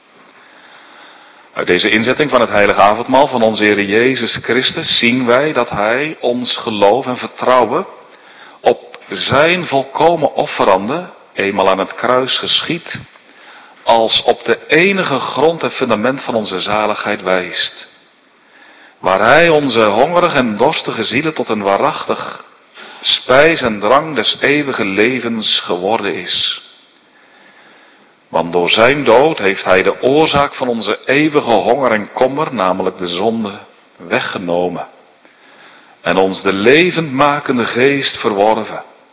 Uit deze inzetting van het heilige avondmaal van onze Heer Jezus Christus zien wij dat hij ons geloof en vertrouwen op zijn volkomen offerande, eenmaal aan het kruis geschied, als op de enige grond en fundament van onze zaligheid wijst. Waar hij onze hongerige en dorstige zielen tot een waarachtig spijs en drang des eeuwige levens geworden is. Want door zijn dood heeft hij de oorzaak van onze eeuwige honger en kommer, namelijk de zonde, weggenomen. En ons de levendmakende geest verworven,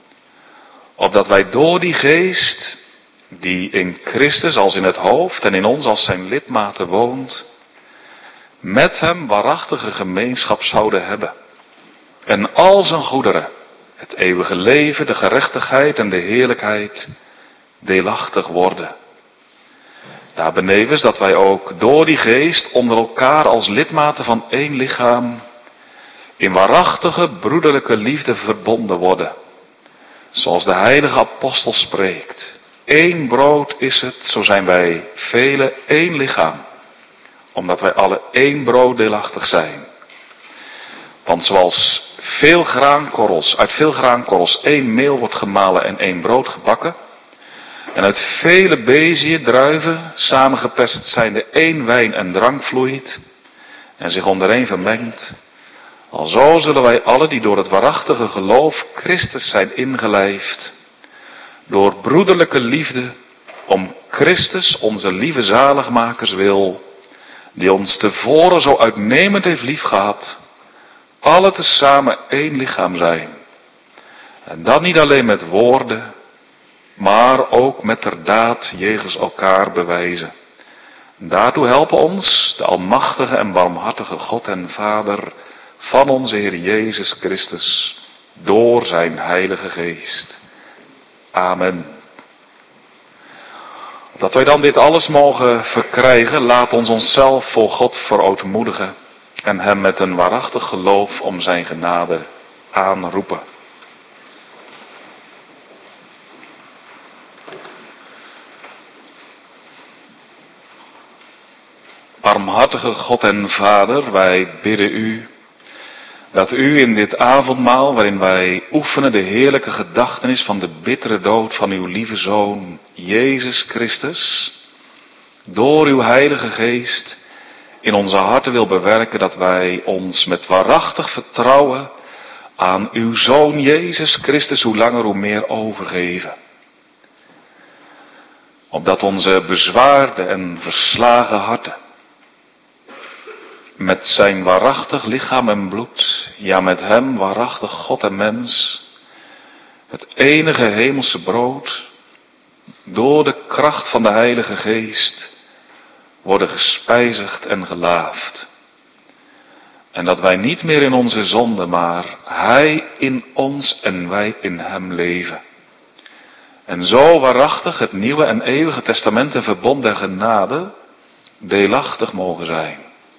Opdat wij door die geest, die in Christus als in het hoofd en in ons als zijn lidmaten woont, met hem waarachtige gemeenschap zouden hebben. En al zijn goederen, het eeuwige leven, de gerechtigheid en de heerlijkheid, deelachtig worden. Daarbenevens dat wij ook door die geest onder elkaar als lidmaten van één lichaam in waarachtige broederlijke liefde verbonden worden. Zoals de heilige apostel spreekt. Eén brood is het, zo zijn wij velen één lichaam. Omdat wij alle één brood deelachtig zijn. Want zoals uit veel graankorrels één meel wordt gemalen en één brood gebakken. En uit vele beziën, druiven, samengeperst zijnde één wijn en drank vloeit. En zich ondereen vermengt. Alzo zullen wij alle die door het waarachtige geloof Christus zijn ingelijfd. Door broederlijke liefde om Christus onze lieve zaligmakers wil. Die ons tevoren zo uitnemend heeft liefgehad. Alle tezamen één lichaam zijn. En dat niet alleen met woorden, maar ook met ter daad jegens elkaar bewijzen. Daartoe helpen ons de almachtige en barmhartige God en Vader van onze Heer Jezus Christus door zijn Heilige Geest. Amen. Dat wij dan dit alles mogen verkrijgen, laat ons onszelf voor God verootmoedigen en hem met een waarachtig geloof om zijn genade aanroepen. Barmhartige God en Vader, wij bidden u dat u in dit avondmaal, waarin wij oefenen de heerlijke gedachtenis van de bittere dood van uw lieve Zoon, Jezus Christus, door uw Heilige Geest in onze harten wil bewerken, dat wij ons met waarachtig vertrouwen aan uw Zoon Jezus Christus hoe langer hoe meer overgeven. Opdat onze bezwaarde en verslagen harten met zijn waarachtig lichaam en bloed, ja met hem waarachtig God en mens, het enige hemelse brood, door de kracht van de Heilige Geest, worden gespijzigd en gelaafd. En dat wij niet meer in onze zonde, maar hij in ons en wij in hem leven. En zo waarachtig het nieuwe en eeuwige testament en verbond der genade deelachtig mogen zijn.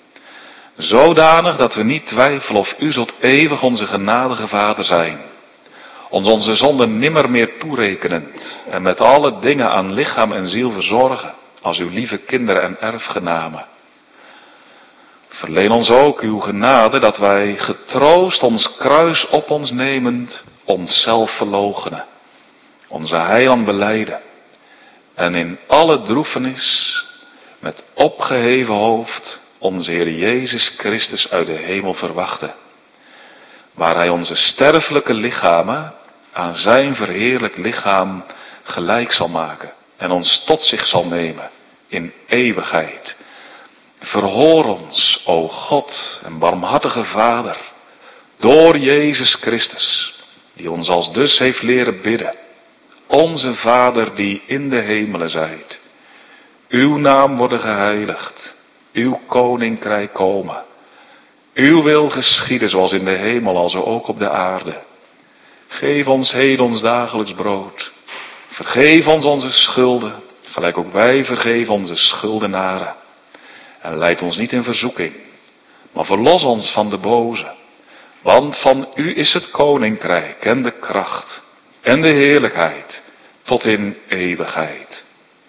Zodanig dat we niet twijfelen of u zult eeuwig onze genadige Vader zijn. Ons onze zonden nimmer meer toerekenend. En met alle dingen aan lichaam en ziel verzorgen. Als uw lieve kinderen en erfgenamen. Verleen ons ook uw genade dat wij getroost ons kruis op ons nemend. Onszelf verloochenen. Onze heiland belijden. En in alle droefenis met opgeheven hoofd onze Heer Jezus Christus uit de hemel verwachten. Waar hij onze sterfelijke lichamen aan zijn verheerlijk lichaam gelijk zal maken. En ons tot zich zal nemen in eeuwigheid. Verhoor ons, o God en barmhartige Vader, door Jezus Christus, die ons als dus heeft leren bidden. Onze Vader die in de hemelen zijt. Uw naam worden geheiligd. Uw koninkrijk komen. Uw wil geschieden zoals in de hemel als ook op de aarde. Geef ons heden ons dagelijks brood. Vergeef ons onze schulden, gelijk ook wij vergeven onze schuldenaren. En leid ons niet in verzoeking, maar verlos ons van de boze. Want van u is het koninkrijk en de kracht en de heerlijkheid tot in eeuwigheid.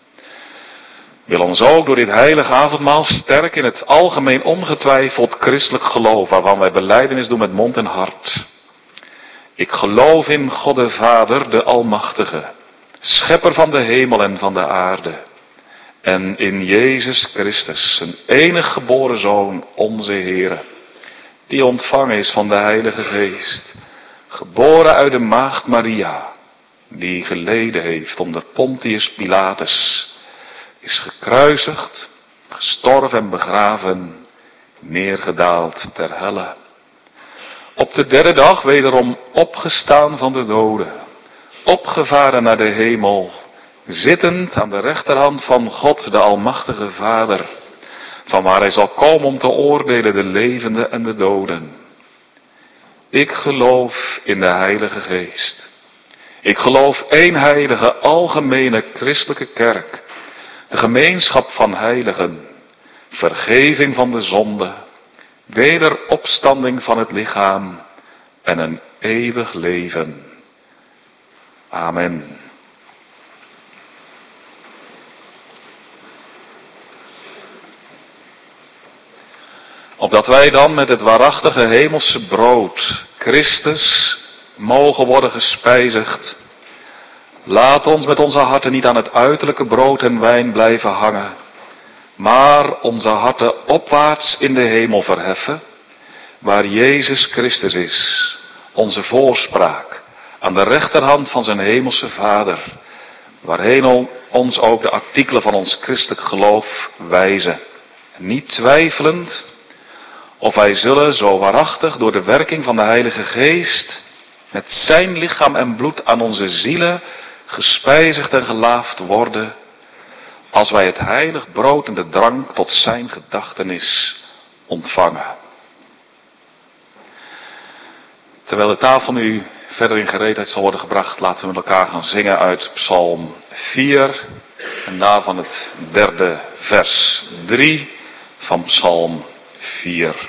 Wil ons ook door dit heilige avondmaal sterk in het algemeen ongetwijfeld christelijk geloof, waarvan wij belijdenis doen met mond en hart. Ik geloof in God de Vader, de Almachtige, schepper van de hemel en van de aarde. En in Jezus Christus, zijn enig geboren Zoon, onze Heere, die ontvangen is van de Heilige Geest, geboren uit de maagd Maria, die geleden heeft onder Pontius Pilatus, is gekruisigd, gestorven en begraven, neergedaald ter helle. Op de derde dag wederom opgestaan van de doden, opgevaren naar de hemel, zittend aan de rechterhand van God, de Almachtige Vader, vanwaar hij zal komen om te oordelen de levenden en de doden. Ik geloof in de Heilige Geest. Ik geloof één heilige, algemene christelijke kerk, de gemeenschap van heiligen, vergeving van de zonde, wederopstanding van het lichaam en een eeuwig leven. Amen. Opdat wij dan met het waarachtige hemelse brood, Christus, mogen worden gespijzigd. Laat ons met onze harten niet aan het uiterlijke brood en wijn blijven hangen, maar onze harten opwaarts in de hemel verheffen, waar Jezus Christus is, onze voorspraak, aan de rechterhand van zijn hemelse Vader, waarheen ons ook de artikelen van ons christelijk geloof wijzen, niet twijfelend of wij zullen zo waarachtig door de werking van de Heilige Geest met zijn lichaam en bloed aan onze zielen gespijzigd en gelaafd worden, als wij het heilig brood en de drank tot zijn gedachtenis ontvangen. Terwijl de tafel nu verder in gereedheid zal worden gebracht, laten we met elkaar gaan zingen uit Psalm 4 en daarvan het 3e vers 3 van Psalm 4.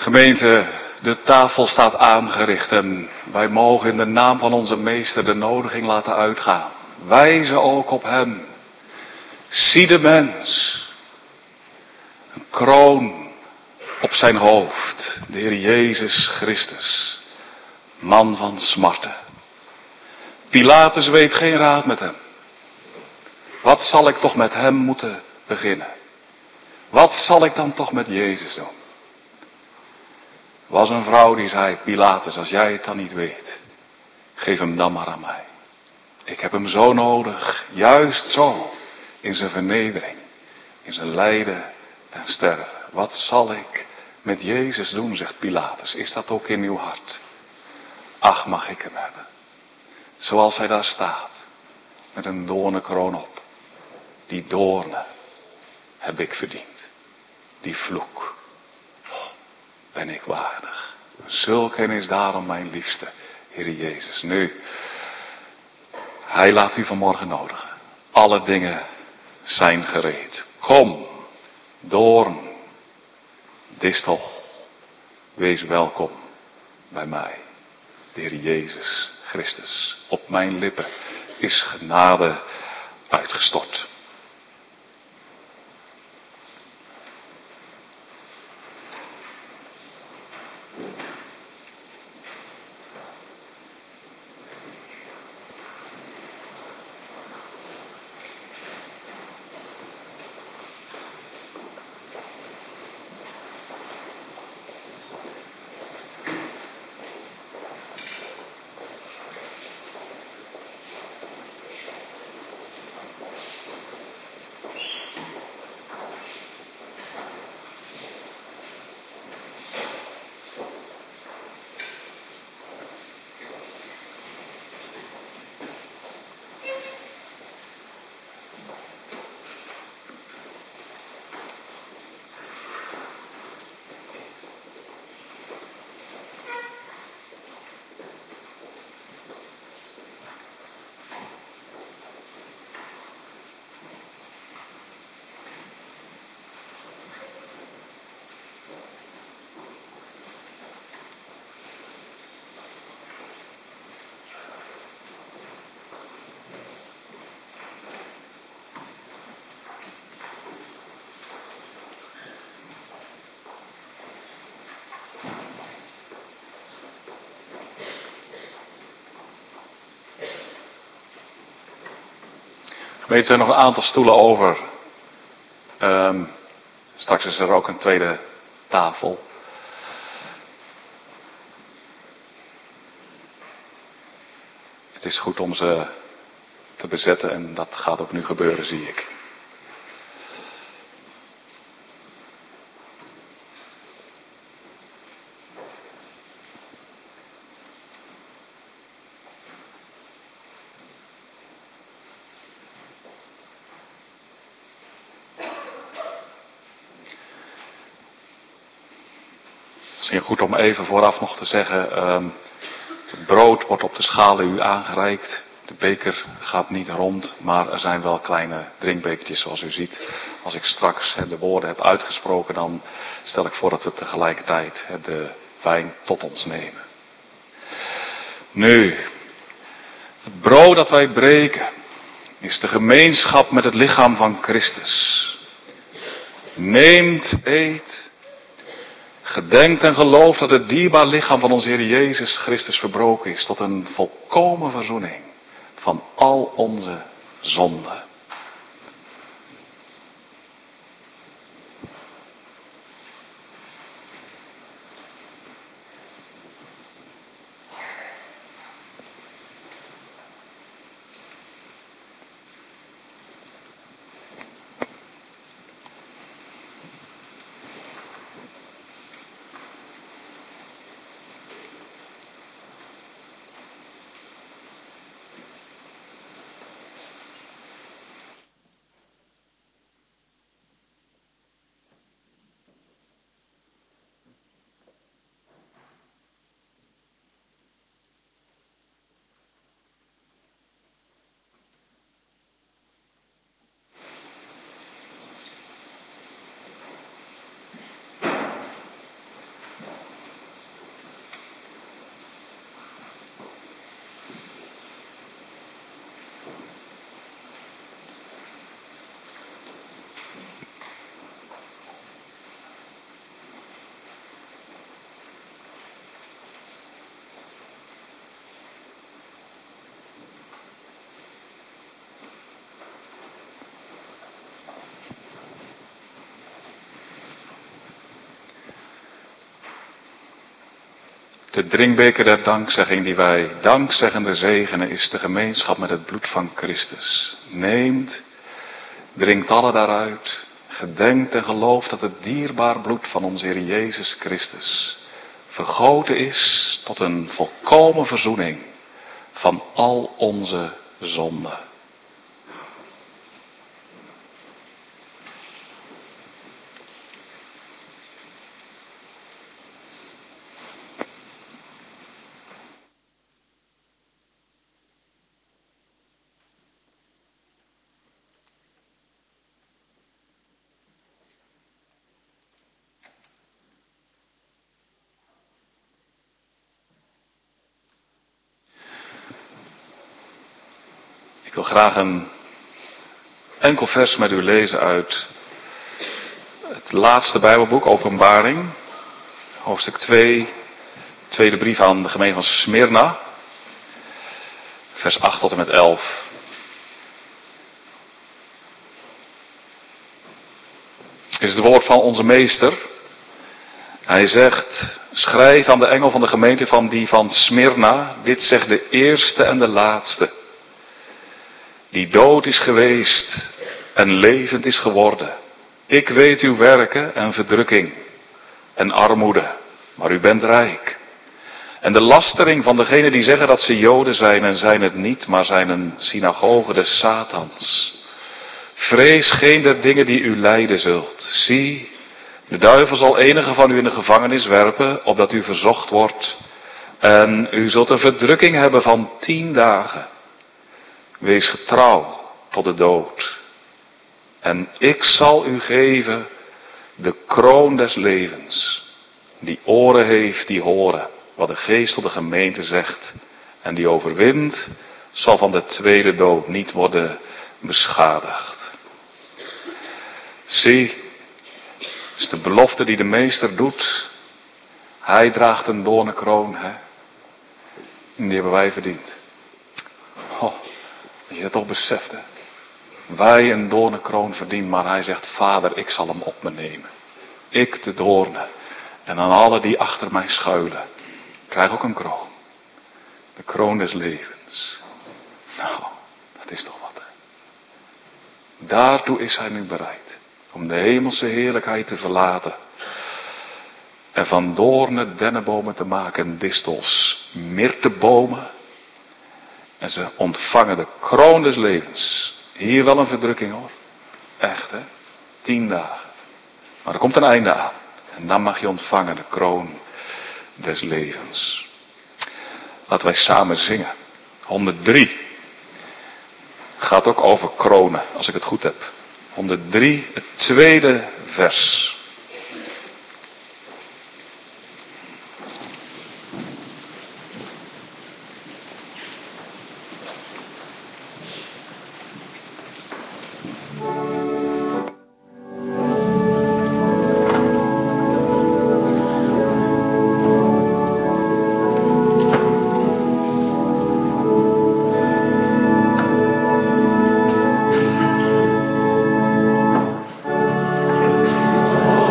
Gemeente, de tafel staat aangericht en wij mogen in de naam van onze meester de nodiging laten uitgaan. Wijzen ook op hem. Zie de mens. Een kroon op zijn hoofd. De Heer Jezus Christus. Man van smarten. Pilatus weet geen raad met hem. Wat zal ik toch met hem moeten beginnen? Wat zal ik dan toch met Jezus doen? Er was een vrouw die zei, Pilatus, als jij het dan niet weet, geef hem dan maar aan mij. Ik heb hem zo nodig, juist zo, in zijn vernedering, in zijn lijden en sterven. Wat zal ik met Jezus doen, zegt Pilatus. Is dat ook in uw hart? Ach, mag ik hem hebben. Zoals hij daar staat, met een doornenkroon op. Die doornen heb ik verdiend. Die vloek. Oh, ben ik waardig. Zulk is daarom mijn liefste, Heer Jezus. Nu, hij laat u vanmorgen nodigen. Alle dingen zijn gereed. Kom, doorn, distel, wees welkom bij mij, de Heer Jezus Christus. Op mijn lippen is genade uitgestort. Gemeente, er zijn nog een aantal stoelen over. Straks is er ook een tweede tafel. Het is goed om ze te bezetten en dat gaat ook nu gebeuren, zie ik. Misschien goed om even vooraf nog te zeggen, het brood wordt op de schalen u aangereikt. De beker gaat niet rond, maar er zijn wel kleine drinkbekertjes zoals u ziet. Als ik straks de woorden heb uitgesproken, dan stel ik voor dat we tegelijkertijd de wijn tot ons nemen. Nu, het brood dat wij breken is de gemeenschap met het lichaam van Christus. Neemt, eet. Gedenkt en gelooft dat het dierbaar lichaam van onze Heer Jezus Christus verbroken is tot een volkomen verzoening van al onze zonden. De drinkbeker der dankzegging die wij dankzeggende zegenen is de gemeenschap met het bloed van Christus. Neemt, drinkt alle daaruit, gedenkt en gelooft dat het dierbaar bloed van onze Heer Jezus Christus vergoten is tot een volkomen verzoening van al onze zonden. Ik wil graag een enkel vers met u lezen uit het laatste Bijbelboek, Openbaring, hoofdstuk 2, tweede brief aan de gemeente van Smyrna, vers 8 tot en met 11. Dit is het woord van onze meester. Hij zegt, schrijf aan de engel van de gemeente van die van Smyrna, dit zegt de eerste en de laatste, die dood is geweest en levend is geworden. Ik weet uw werken en verdrukking en armoede, maar u bent rijk. En de lastering van degenen die zeggen dat ze Joden zijn en zijn het niet, maar zijn een synagoge des Satans. Vrees geen der dingen die u lijden zult. Zie, de duivel zal enige van u in de gevangenis werpen, opdat u verzocht wordt. En u zult een verdrukking hebben van 10 dagen. Wees getrouw tot de dood. En ik zal u geven de kroon des levens. Die oren heeft, die horen wat de geest tot de gemeente zegt. En die overwint, zal van de tweede dood niet worden beschadigd. Zie, is de belofte die de meester doet. Hij draagt een doornenkroon, hè. En die hebben wij verdiend. Oh, als je dat toch beseft, hè. Wij een doornenkroon verdienen, maar hij zegt, Vader, ik zal hem op me nemen. Ik de doornen. En aan alle die achter mij schuilen, krijg ook een kroon. De kroon des levens. Nou, dat is toch wat, hè. Daartoe is hij nu bereid. Om de hemelse heerlijkheid te verlaten. En van doornen dennenbomen te maken en distels myrtebomen. En ze ontvangen de kroon des levens. Hier wel een verdrukking hoor. Echt hè. 10 dagen. Maar er komt een einde aan. En dan mag je ontvangen de kroon des levens. Laten wij samen zingen. 103. Gaat ook over kronen, als ik het goed heb. 103, het tweede vers. Oh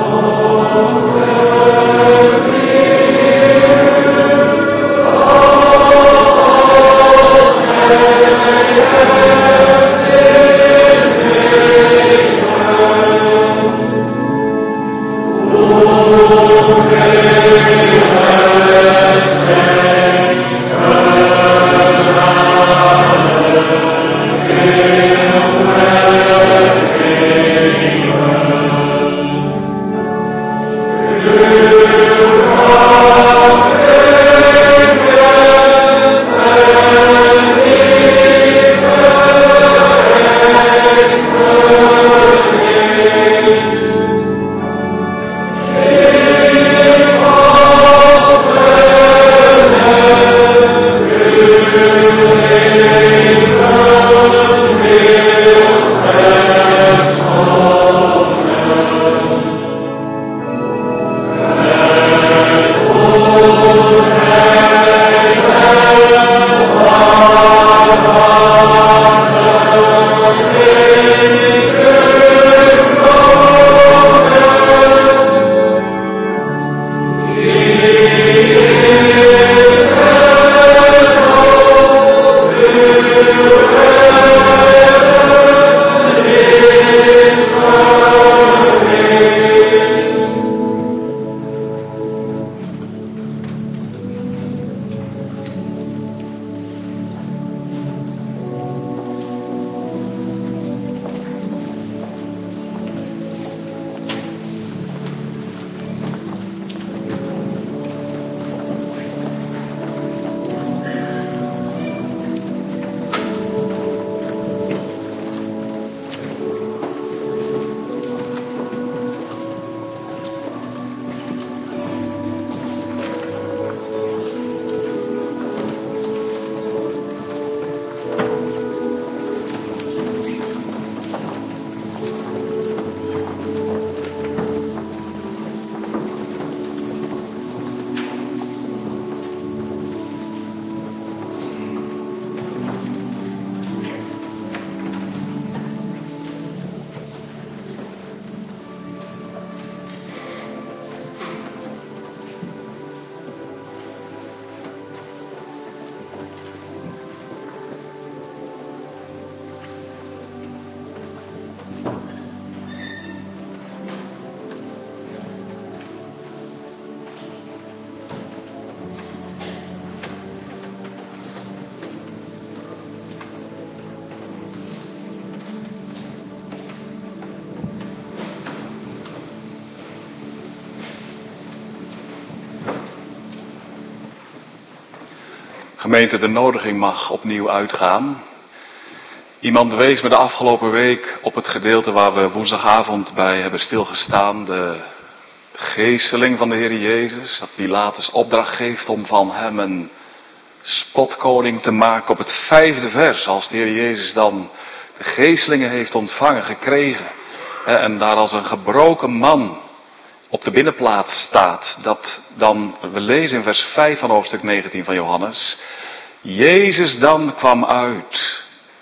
Gemeente, de nodiging mag opnieuw uitgaan. Iemand wees me de afgelopen week op het gedeelte waar we woensdagavond bij hebben stilgestaan. De geesteling van de Heer Jezus. Dat Pilatus opdracht geeft om van hem een spotkoning te maken op het 5e vers. Als de Heer Jezus dan de geestelingen heeft ontvangen, gekregen. En daar als een gebroken man op de binnenplaats staat. Dat dan, we lezen in vers 5 van hoofdstuk 19 van Johannes. Jezus dan kwam uit.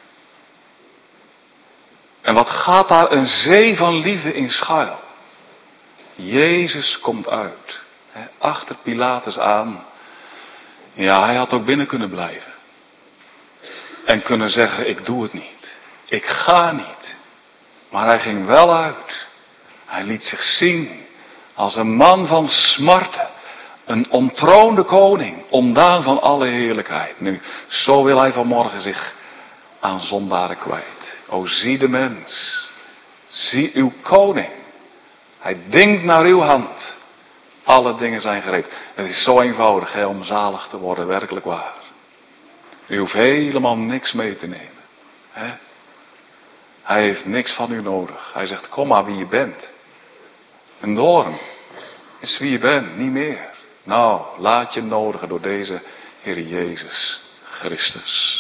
En wat gaat daar een zee van liefde in schuil? Jezus komt uit. Achter Pilatus aan. Ja, hij had ook binnen kunnen blijven. En kunnen zeggen, ik doe het niet. Ik ga niet. Maar hij ging wel uit. Hij liet zich zien als een man van smarten. Een ontroonde koning. Ontdaan van alle heerlijkheid. Nu, zo wil hij vanmorgen zich aan zondaren kwijt. O, zie de mens. Zie uw koning. Hij dingt naar uw hand. Alle dingen zijn gereed. Het is zo eenvoudig om zalig te worden, werkelijk waar. U hoeft helemaal niks mee te nemen. Hè? Hij heeft niks van u nodig. Hij zegt, kom maar wie je bent. Een doorn is wie je bent, niet meer. Nou, laat je nodigen door deze Heer Jezus Christus.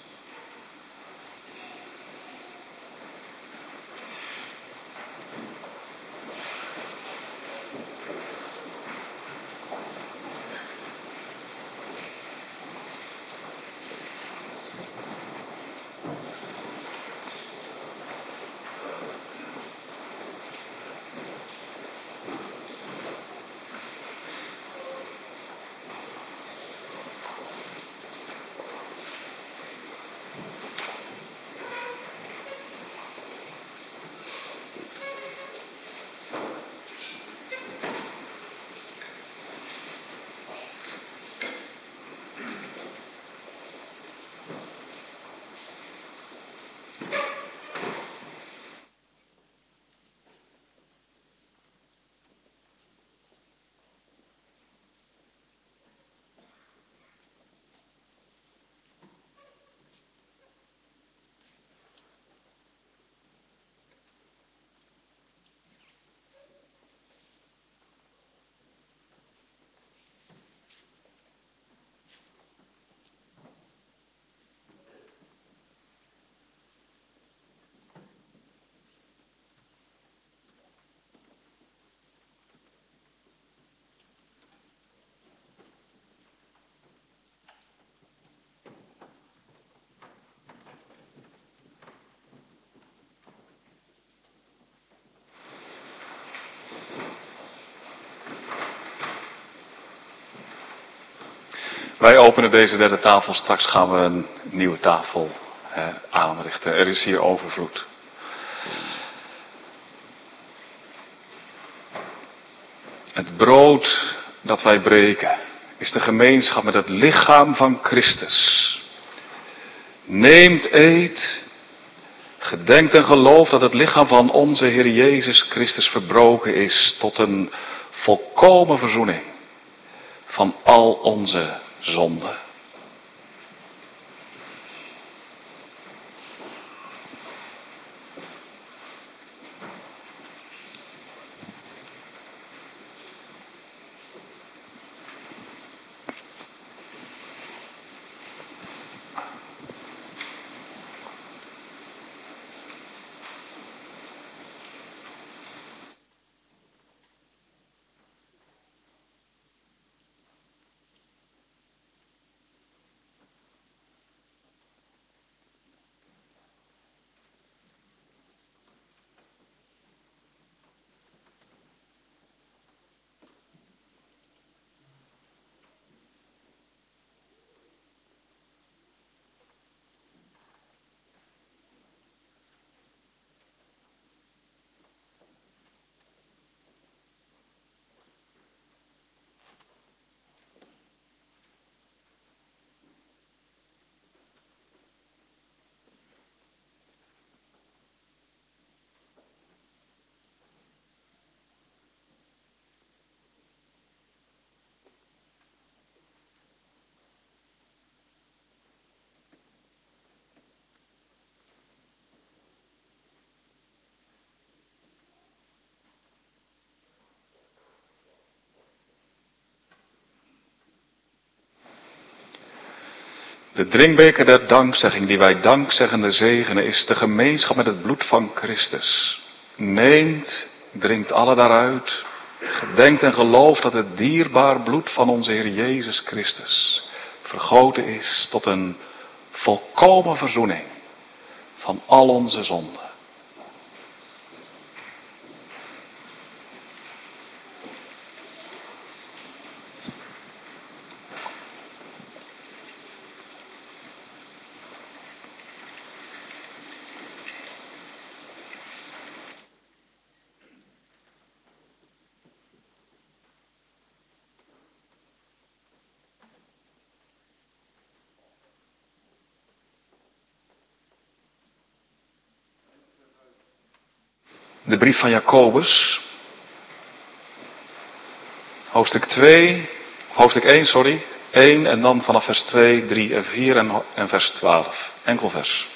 Wij openen deze derde tafel. Straks gaan we een nieuwe tafel aanrichten. Er is hier overvloed. Het brood dat wij breken is de gemeenschap met het lichaam van Christus. Neemt, eet, gedenkt en gelooft dat het lichaam van onze Heer Jezus Christus verbroken is tot een volkomen verzoening van al onze zonden. De drinkbeker der dankzegging die wij dankzeggende zegenen is de gemeenschap met het bloed van Christus. Neemt, drinkt alle daaruit. Gedenkt en gelooft dat het dierbaar bloed van onze Heer Jezus Christus vergoten is tot een volkomen verzoening van al onze zonden. De brief van Jacobus, hoofdstuk 1 en dan vanaf vers 2, 3 en 4 en vers 12. Enkel vers.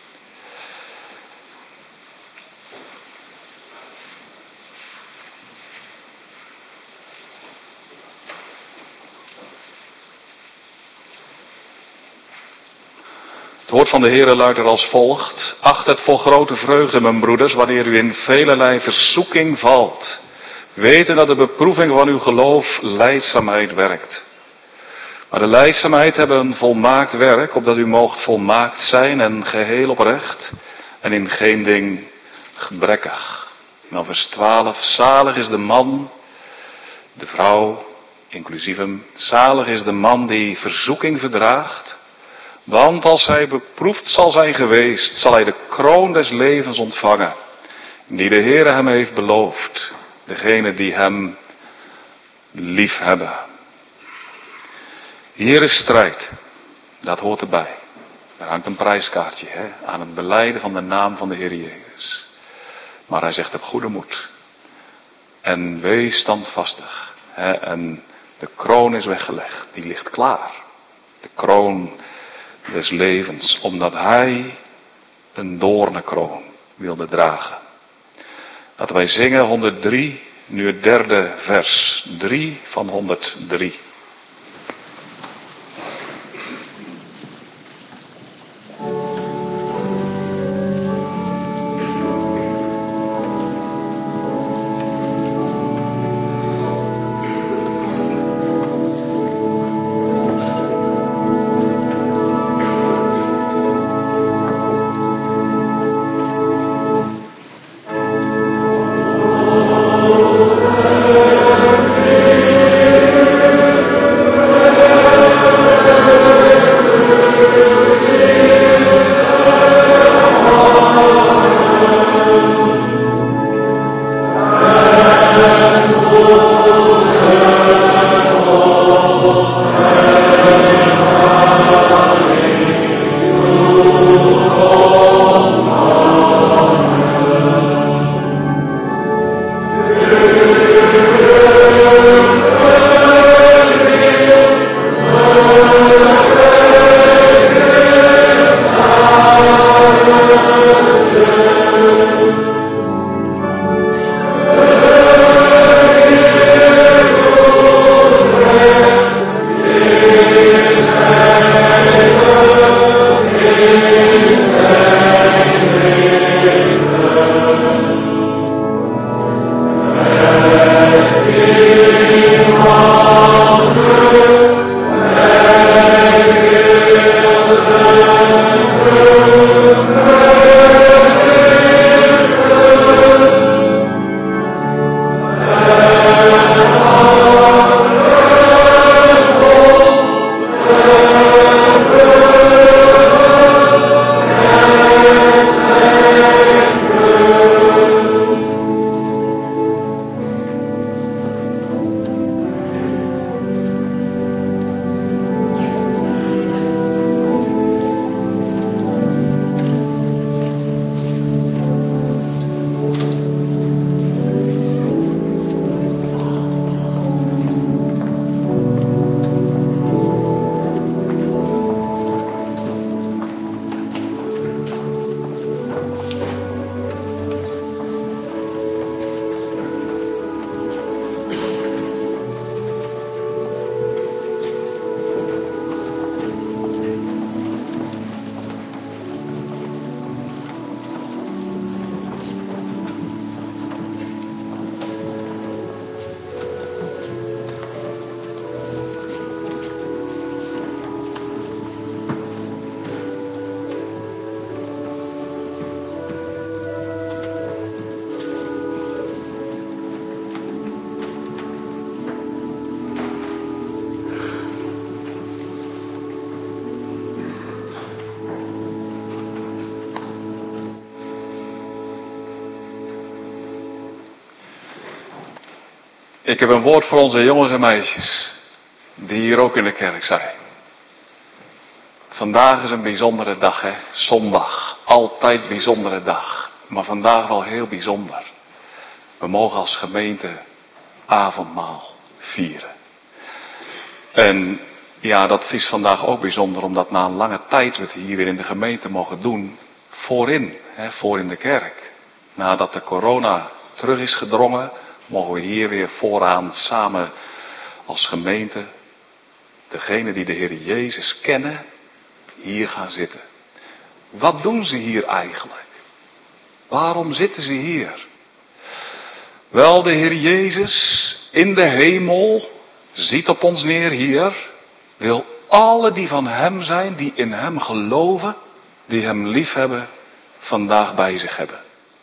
Het woord van de Heere luidt er als volgt. Acht het vol grote vreugde, mijn broeders, wanneer u in velerlei verzoeking valt. Weten dat de beproeving van uw geloof lijdzaamheid werkt. Maar de lijdzaamheid hebben een volmaakt werk, opdat u moogt volmaakt zijn en geheel oprecht en in geen ding gebrekkig. En dan vers 12. Zalig is de man, de vrouw, inclusief hem. Zalig is de man die verzoeking verdraagt. Want als hij beproefd zal zijn geweest, zal hij de kroon des levens ontvangen, die de Heere hem heeft beloofd, degene die hem lief hebben. Hier is strijd, dat hoort erbij. Daar hangt een prijskaartje aan het belijden van de naam van de Heer Jezus. Maar hij zegt, heb goede moed en wees standvastig. En de kroon is weggelegd, die ligt klaar. De kroon des levens, omdat hij een doornenkroon wilde dragen. Laten wij zingen 103, nu het derde vers, 3 van 103. Ik heb een woord voor onze jongens en meisjes die hier ook in de kerk zijn. Vandaag is een bijzondere dag, hè? Zondag. Altijd bijzondere dag. Maar vandaag wel heel bijzonder. We mogen als gemeente avondmaal vieren. En ja, dat is vandaag ook bijzonder, omdat na een lange tijd we het hier weer in de gemeente mogen doen. Voorin, voor in de kerk. Nadat de corona terug is gedrongen, mogen we hier weer vooraan samen als gemeente, degene die de Heer Jezus kennen, hier gaan zitten. Wat doen ze hier eigenlijk? Waarom zitten ze hier? Wel, de Heer Jezus in de hemel ziet op ons neer hier, wil alle die van Hem zijn, die in Hem geloven, die Hem lief hebben, vandaag bij zich hebben.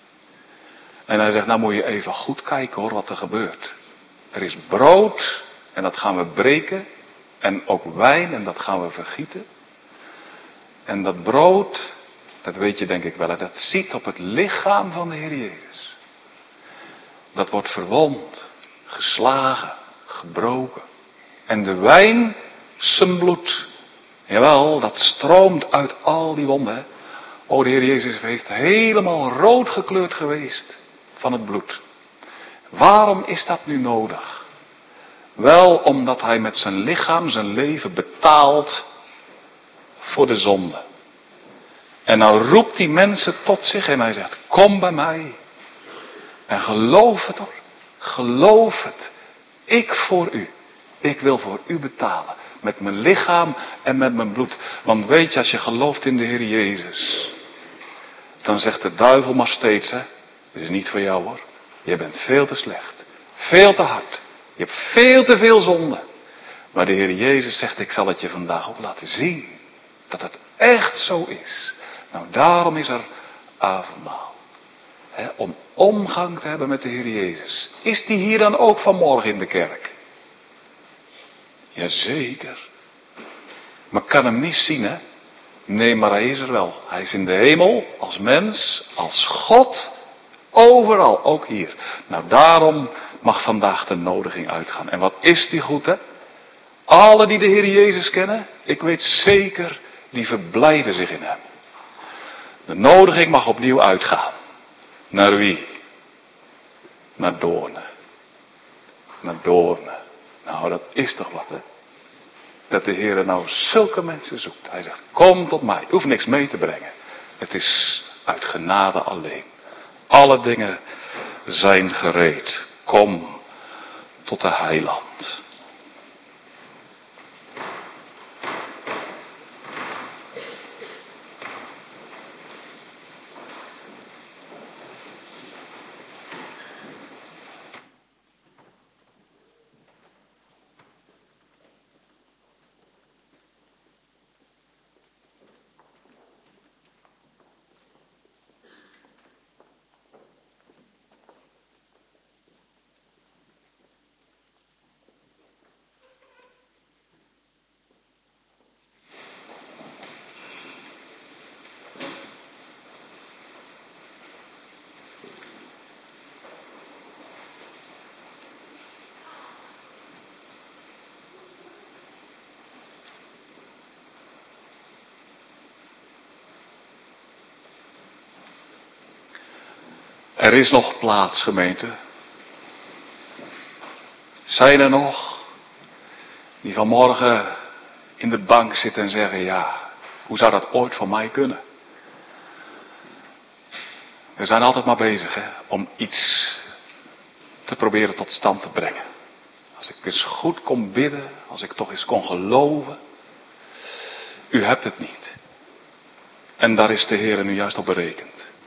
En hij zegt, nou moet je even goed kijken hoor wat er gebeurt. Er is brood en dat gaan we breken en ook wijn en dat gaan we vergieten. En dat brood, dat weet je denk ik wel, dat ziet op het lichaam van de Heer Jezus. Dat wordt verwond, geslagen, gebroken. En de wijn, zijn bloed. Jawel, dat stroomt uit al die wonden. O, de Heer Jezus heeft helemaal rood gekleurd geweest van het bloed. Waarom is dat nu nodig? Wel omdat hij met zijn lichaam zijn leven betaalt voor de zonde. En nou roept die mensen tot zich en hij zegt, kom bij mij. En geloof het hoor. Geloof het. Ik voor u. Ik wil voor u betalen. Met mijn lichaam en met mijn bloed. Want weet je, als je gelooft in de Heer Jezus. Dan zegt de duivel maar steeds, hè. Dit is niet voor jou hoor. Je bent veel te slecht. Veel te hard. Je hebt veel te veel zonde. Maar de Heer Jezus zegt, ik zal het je vandaag ook laten zien. Dat het echt zo is. Nou, daarom is er avondmaal. Om omgang te hebben met de Heer Jezus. Is die hier dan ook vanmorgen in de kerk? Jazeker. Maar kan hem niet zien, hè? Nee, maar hij is er wel. Hij is in de hemel, als mens, als God, overal, ook hier. Nou, daarom mag vandaag de nodiging uitgaan. En wat is die goed, hè? Alle die de Heer Jezus kennen, ik weet zeker, die verblijden zich in hem. De nodiging mag opnieuw uitgaan. Naar wie? Naar Doornen. Naar Doornen. Nou, dat is toch wat, hè? Dat de Heer nou zulke mensen zoekt. Hij zegt, kom tot mij. Je hoeft niks mee te brengen. Het is uit genade alleen. Alle dingen zijn gereed. Kom tot de heiland. Er is nog plaats, gemeente. Zijn er nog die vanmorgen in de bank zitten en zeggen, ja, hoe zou dat ooit van mij kunnen? We zijn altijd maar bezig, hè, om iets te proberen tot stand te brengen. Als ik eens goed kon bidden, als ik toch eens kon geloven. U hebt het niet. En daar is de Heer nu juist op berekend.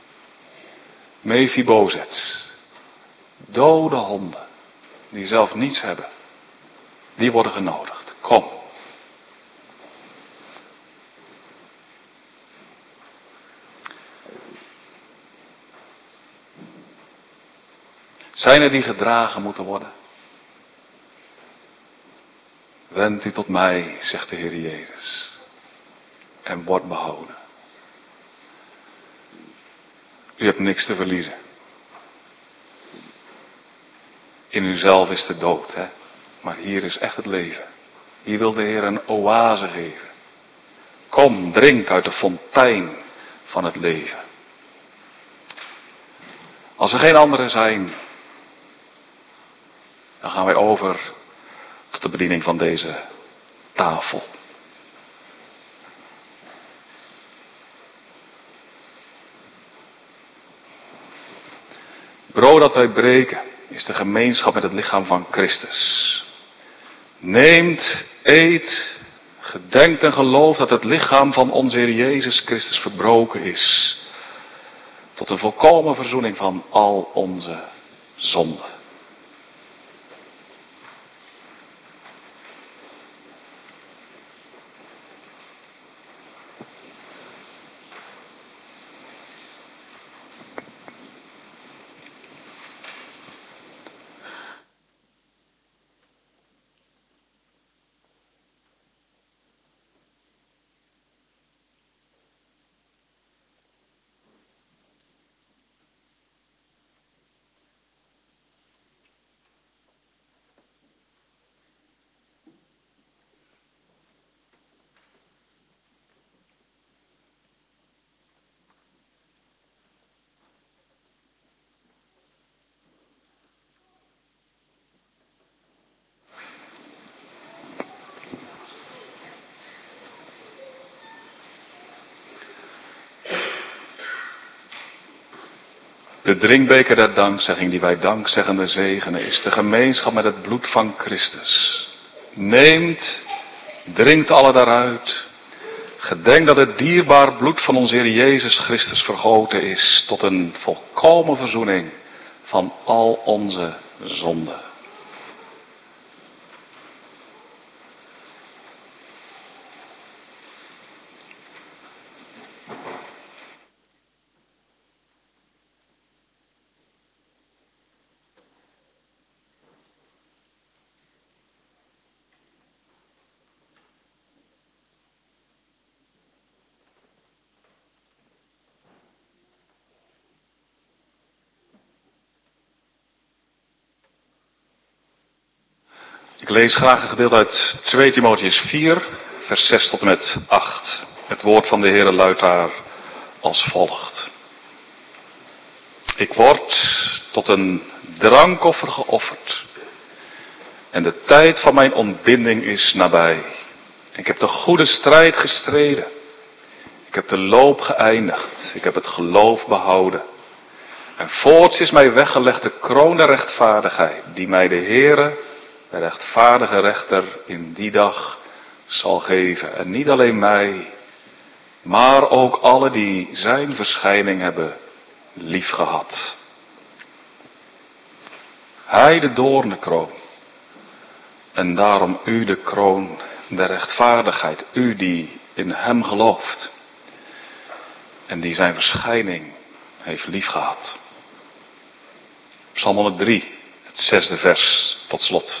Mephibozets, dode honden, die zelf niets hebben, die worden genodigd. Kom. Zijn er die gedragen moeten worden? Wend u tot mij, zegt de Heer Jezus, en word behouden. U hebt niks te verliezen. In uzelf is de dood, hè. Maar hier is echt het leven. Hier wil de Heer een oase geven. Kom, drink uit de fontein van het leven. Als er geen anderen zijn, dan gaan wij over tot de bediening van deze tafel. Het brood dat wij breken is de gemeenschap met het lichaam van Christus. Neemt, eet, gedenkt en gelooft dat het lichaam van onze Heer Jezus Christus verbroken is. Tot een volkomen verzoening van al onze zonden. De drinkbeker der dankzegging die wij dankzeggende zegenen is de gemeenschap met het bloed van Christus. Neemt, drinkt alle daaruit. Gedenk dat het dierbaar bloed van onze Heer Jezus Christus vergoten is tot een volkomen verzoening van al onze zonden. Ik lees graag een gedeelte uit 2 Timotheüs 4, vers 6 tot en met 8. Het woord van de Heere luidt daar als volgt. Ik word tot een drankoffer geofferd. En de tijd van mijn ontbinding is nabij. Ik heb de goede strijd gestreden. Ik heb de loop geëindigd. Ik heb het geloof behouden. En voorts is mij weggelegd de kroon der rechtvaardigheid, die mij de Heere, de rechtvaardige rechter, in die dag zal geven. En niet alleen mij, maar ook alle die zijn verschijning hebben liefgehad. Hij de doornenkroon. En daarom u de kroon der rechtvaardigheid. U die in hem gelooft. En die zijn verschijning heeft liefgehad. Psalm 103, het 6e vers tot slot.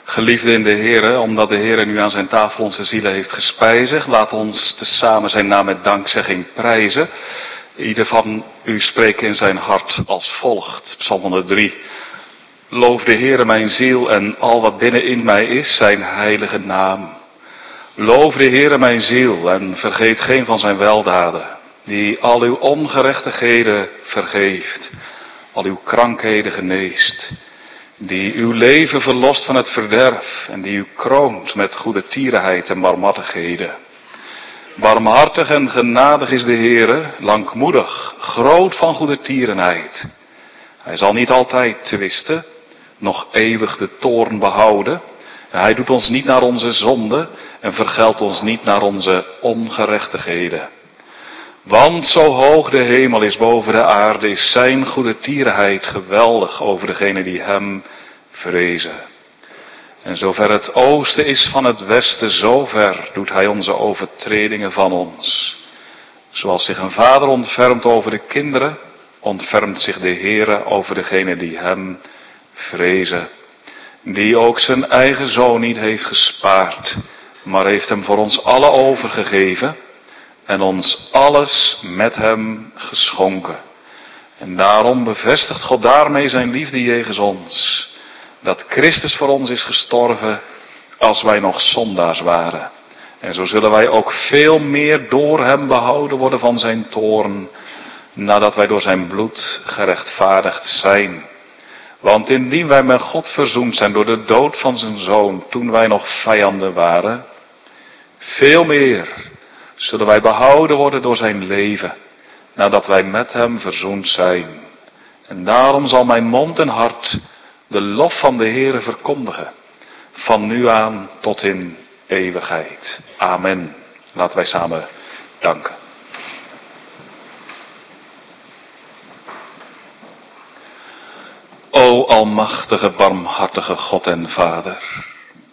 Geliefden in de Heere, omdat de Heere nu aan zijn tafel onze zielen heeft gespijzigd, laat ons tezamen zijn naam met dankzegging prijzen. Ieder van u spreekt in zijn hart als volgt. Psalm 103. Loof de Heere mijn ziel en al wat binnenin mij is, zijn heilige naam. Loof de Heere mijn ziel en vergeet geen van zijn weldaden, die al uw ongerechtigheden vergeeft, al uw krankheden geneest, die uw leven verlost van het verderf en die u kroont met goede tierenheid en barmhartigheden. Barmhartig en genadig is de Heere, langmoedig, groot van goede tierenheid. Hij zal niet altijd twisten, nog eeuwig de toorn behouden. Hij doet ons niet naar onze zonden en vergeldt ons niet naar onze ongerechtigheden. Want zo hoog de hemel is boven de aarde, is zijn goede tierenheid geweldig over degenen die hem vrezen. En zover het oosten is van het westen, zover doet hij onze overtredingen van ons. Zoals zich een vader ontfermt over de kinderen, ontfermt zich de Heere over degenen die hem vrezen. Die ook zijn eigen zoon niet heeft gespaard, maar heeft hem voor ons allen overgegeven en ons alles met hem geschonken. En daarom bevestigt God daarmee zijn liefde jegens ons, dat Christus voor ons is gestorven als wij nog zondaars waren. En zo zullen wij ook veel meer door hem behouden worden van zijn toorn, nadat wij door zijn bloed gerechtvaardigd zijn. Want indien wij met God verzoend zijn door de dood van zijn zoon, toen wij nog vijanden waren, veel meer zullen wij behouden worden door zijn leven, nadat wij met hem verzoend zijn. En daarom zal mijn mond en hart de lof van de Heere verkondigen, van nu aan tot in eeuwigheid. Amen. Laten wij samen danken. O almachtige, barmhartige God en Vader.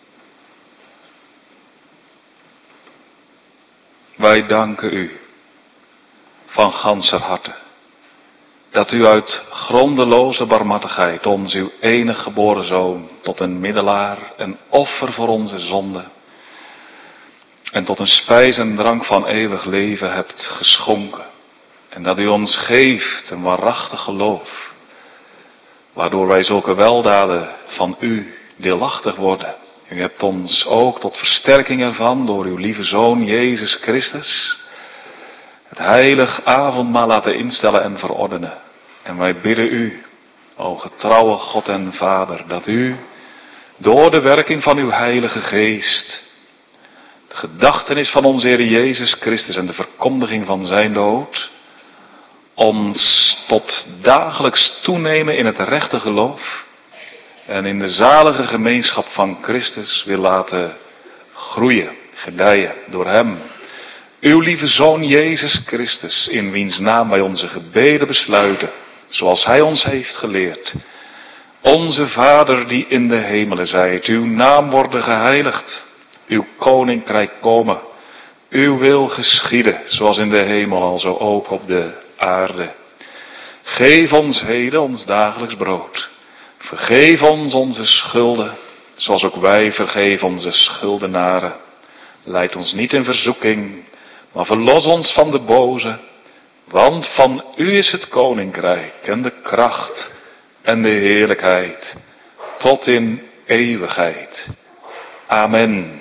Wij danken u van ganser harte, dat u uit grondeloze barmhartigheid ons uw enige geboren zoon tot een middelaar, een offer voor onze zonde en tot een spijs en drank van eeuwig leven hebt geschonken. En dat u ons geeft een waarachtig geloof, waardoor wij zulke weldaden van u deelachtig worden. U hebt ons ook tot versterking ervan door uw lieve Zoon Jezus Christus het heilig avondmaal laten instellen en verordenen. En wij bidden u, o getrouwe God en Vader, dat u door de werking van uw heilige geest de gedachtenis van onze Heer Jezus Christus en de verkondiging van zijn dood ons tot dagelijks toenemen in het rechte geloof en in de zalige gemeenschap van Christus wil laten groeien, gedijen door hem, uw lieve Zoon Jezus Christus, in wiens naam wij onze gebeden besluiten, zoals hij ons heeft geleerd. Onze Vader die in de hemelen zijt, uw naam worden geheiligd, uw koninkrijk komen, uw wil geschieden, zoals in de hemel, alzo ook op de aarde. Geef ons heden ons dagelijks brood. Vergeef ons onze schulden, zoals ook wij vergeven onze schuldenaren. Leid ons niet in verzoeking, maar verlos ons van de boze. Want van u is het koninkrijk en de kracht en de heerlijkheid tot in eeuwigheid. Amen.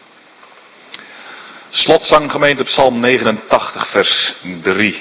Slotzang gemeente Psalm 89 vers 3.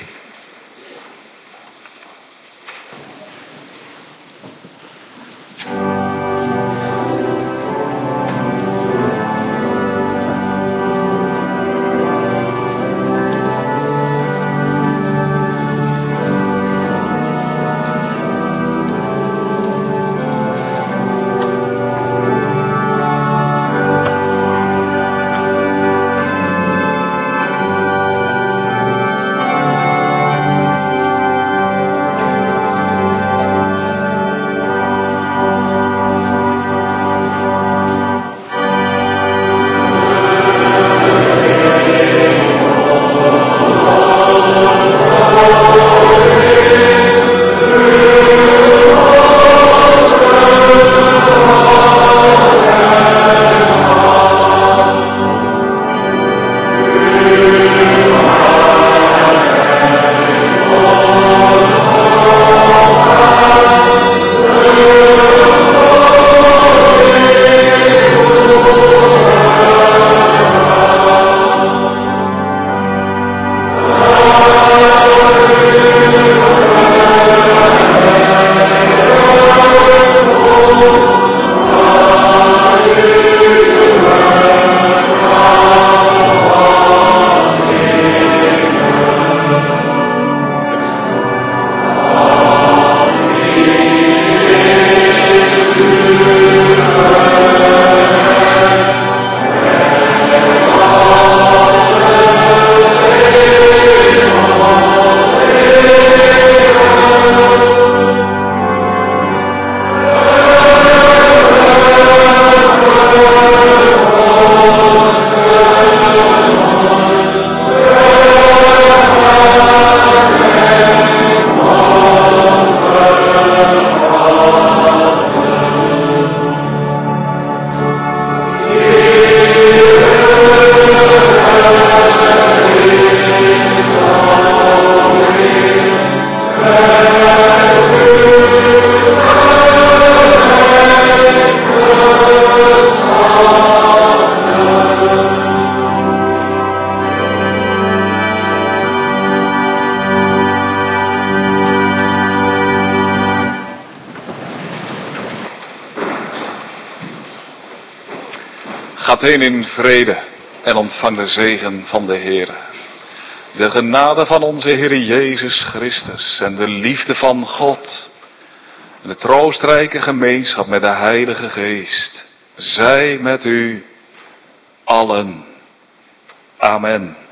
Gaat heen in vrede en ontvang de zegen van de Heere. De genade van onze Heer Jezus Christus en de liefde van God en de troostrijke gemeenschap met de Heilige Geest zij met u allen. Amen.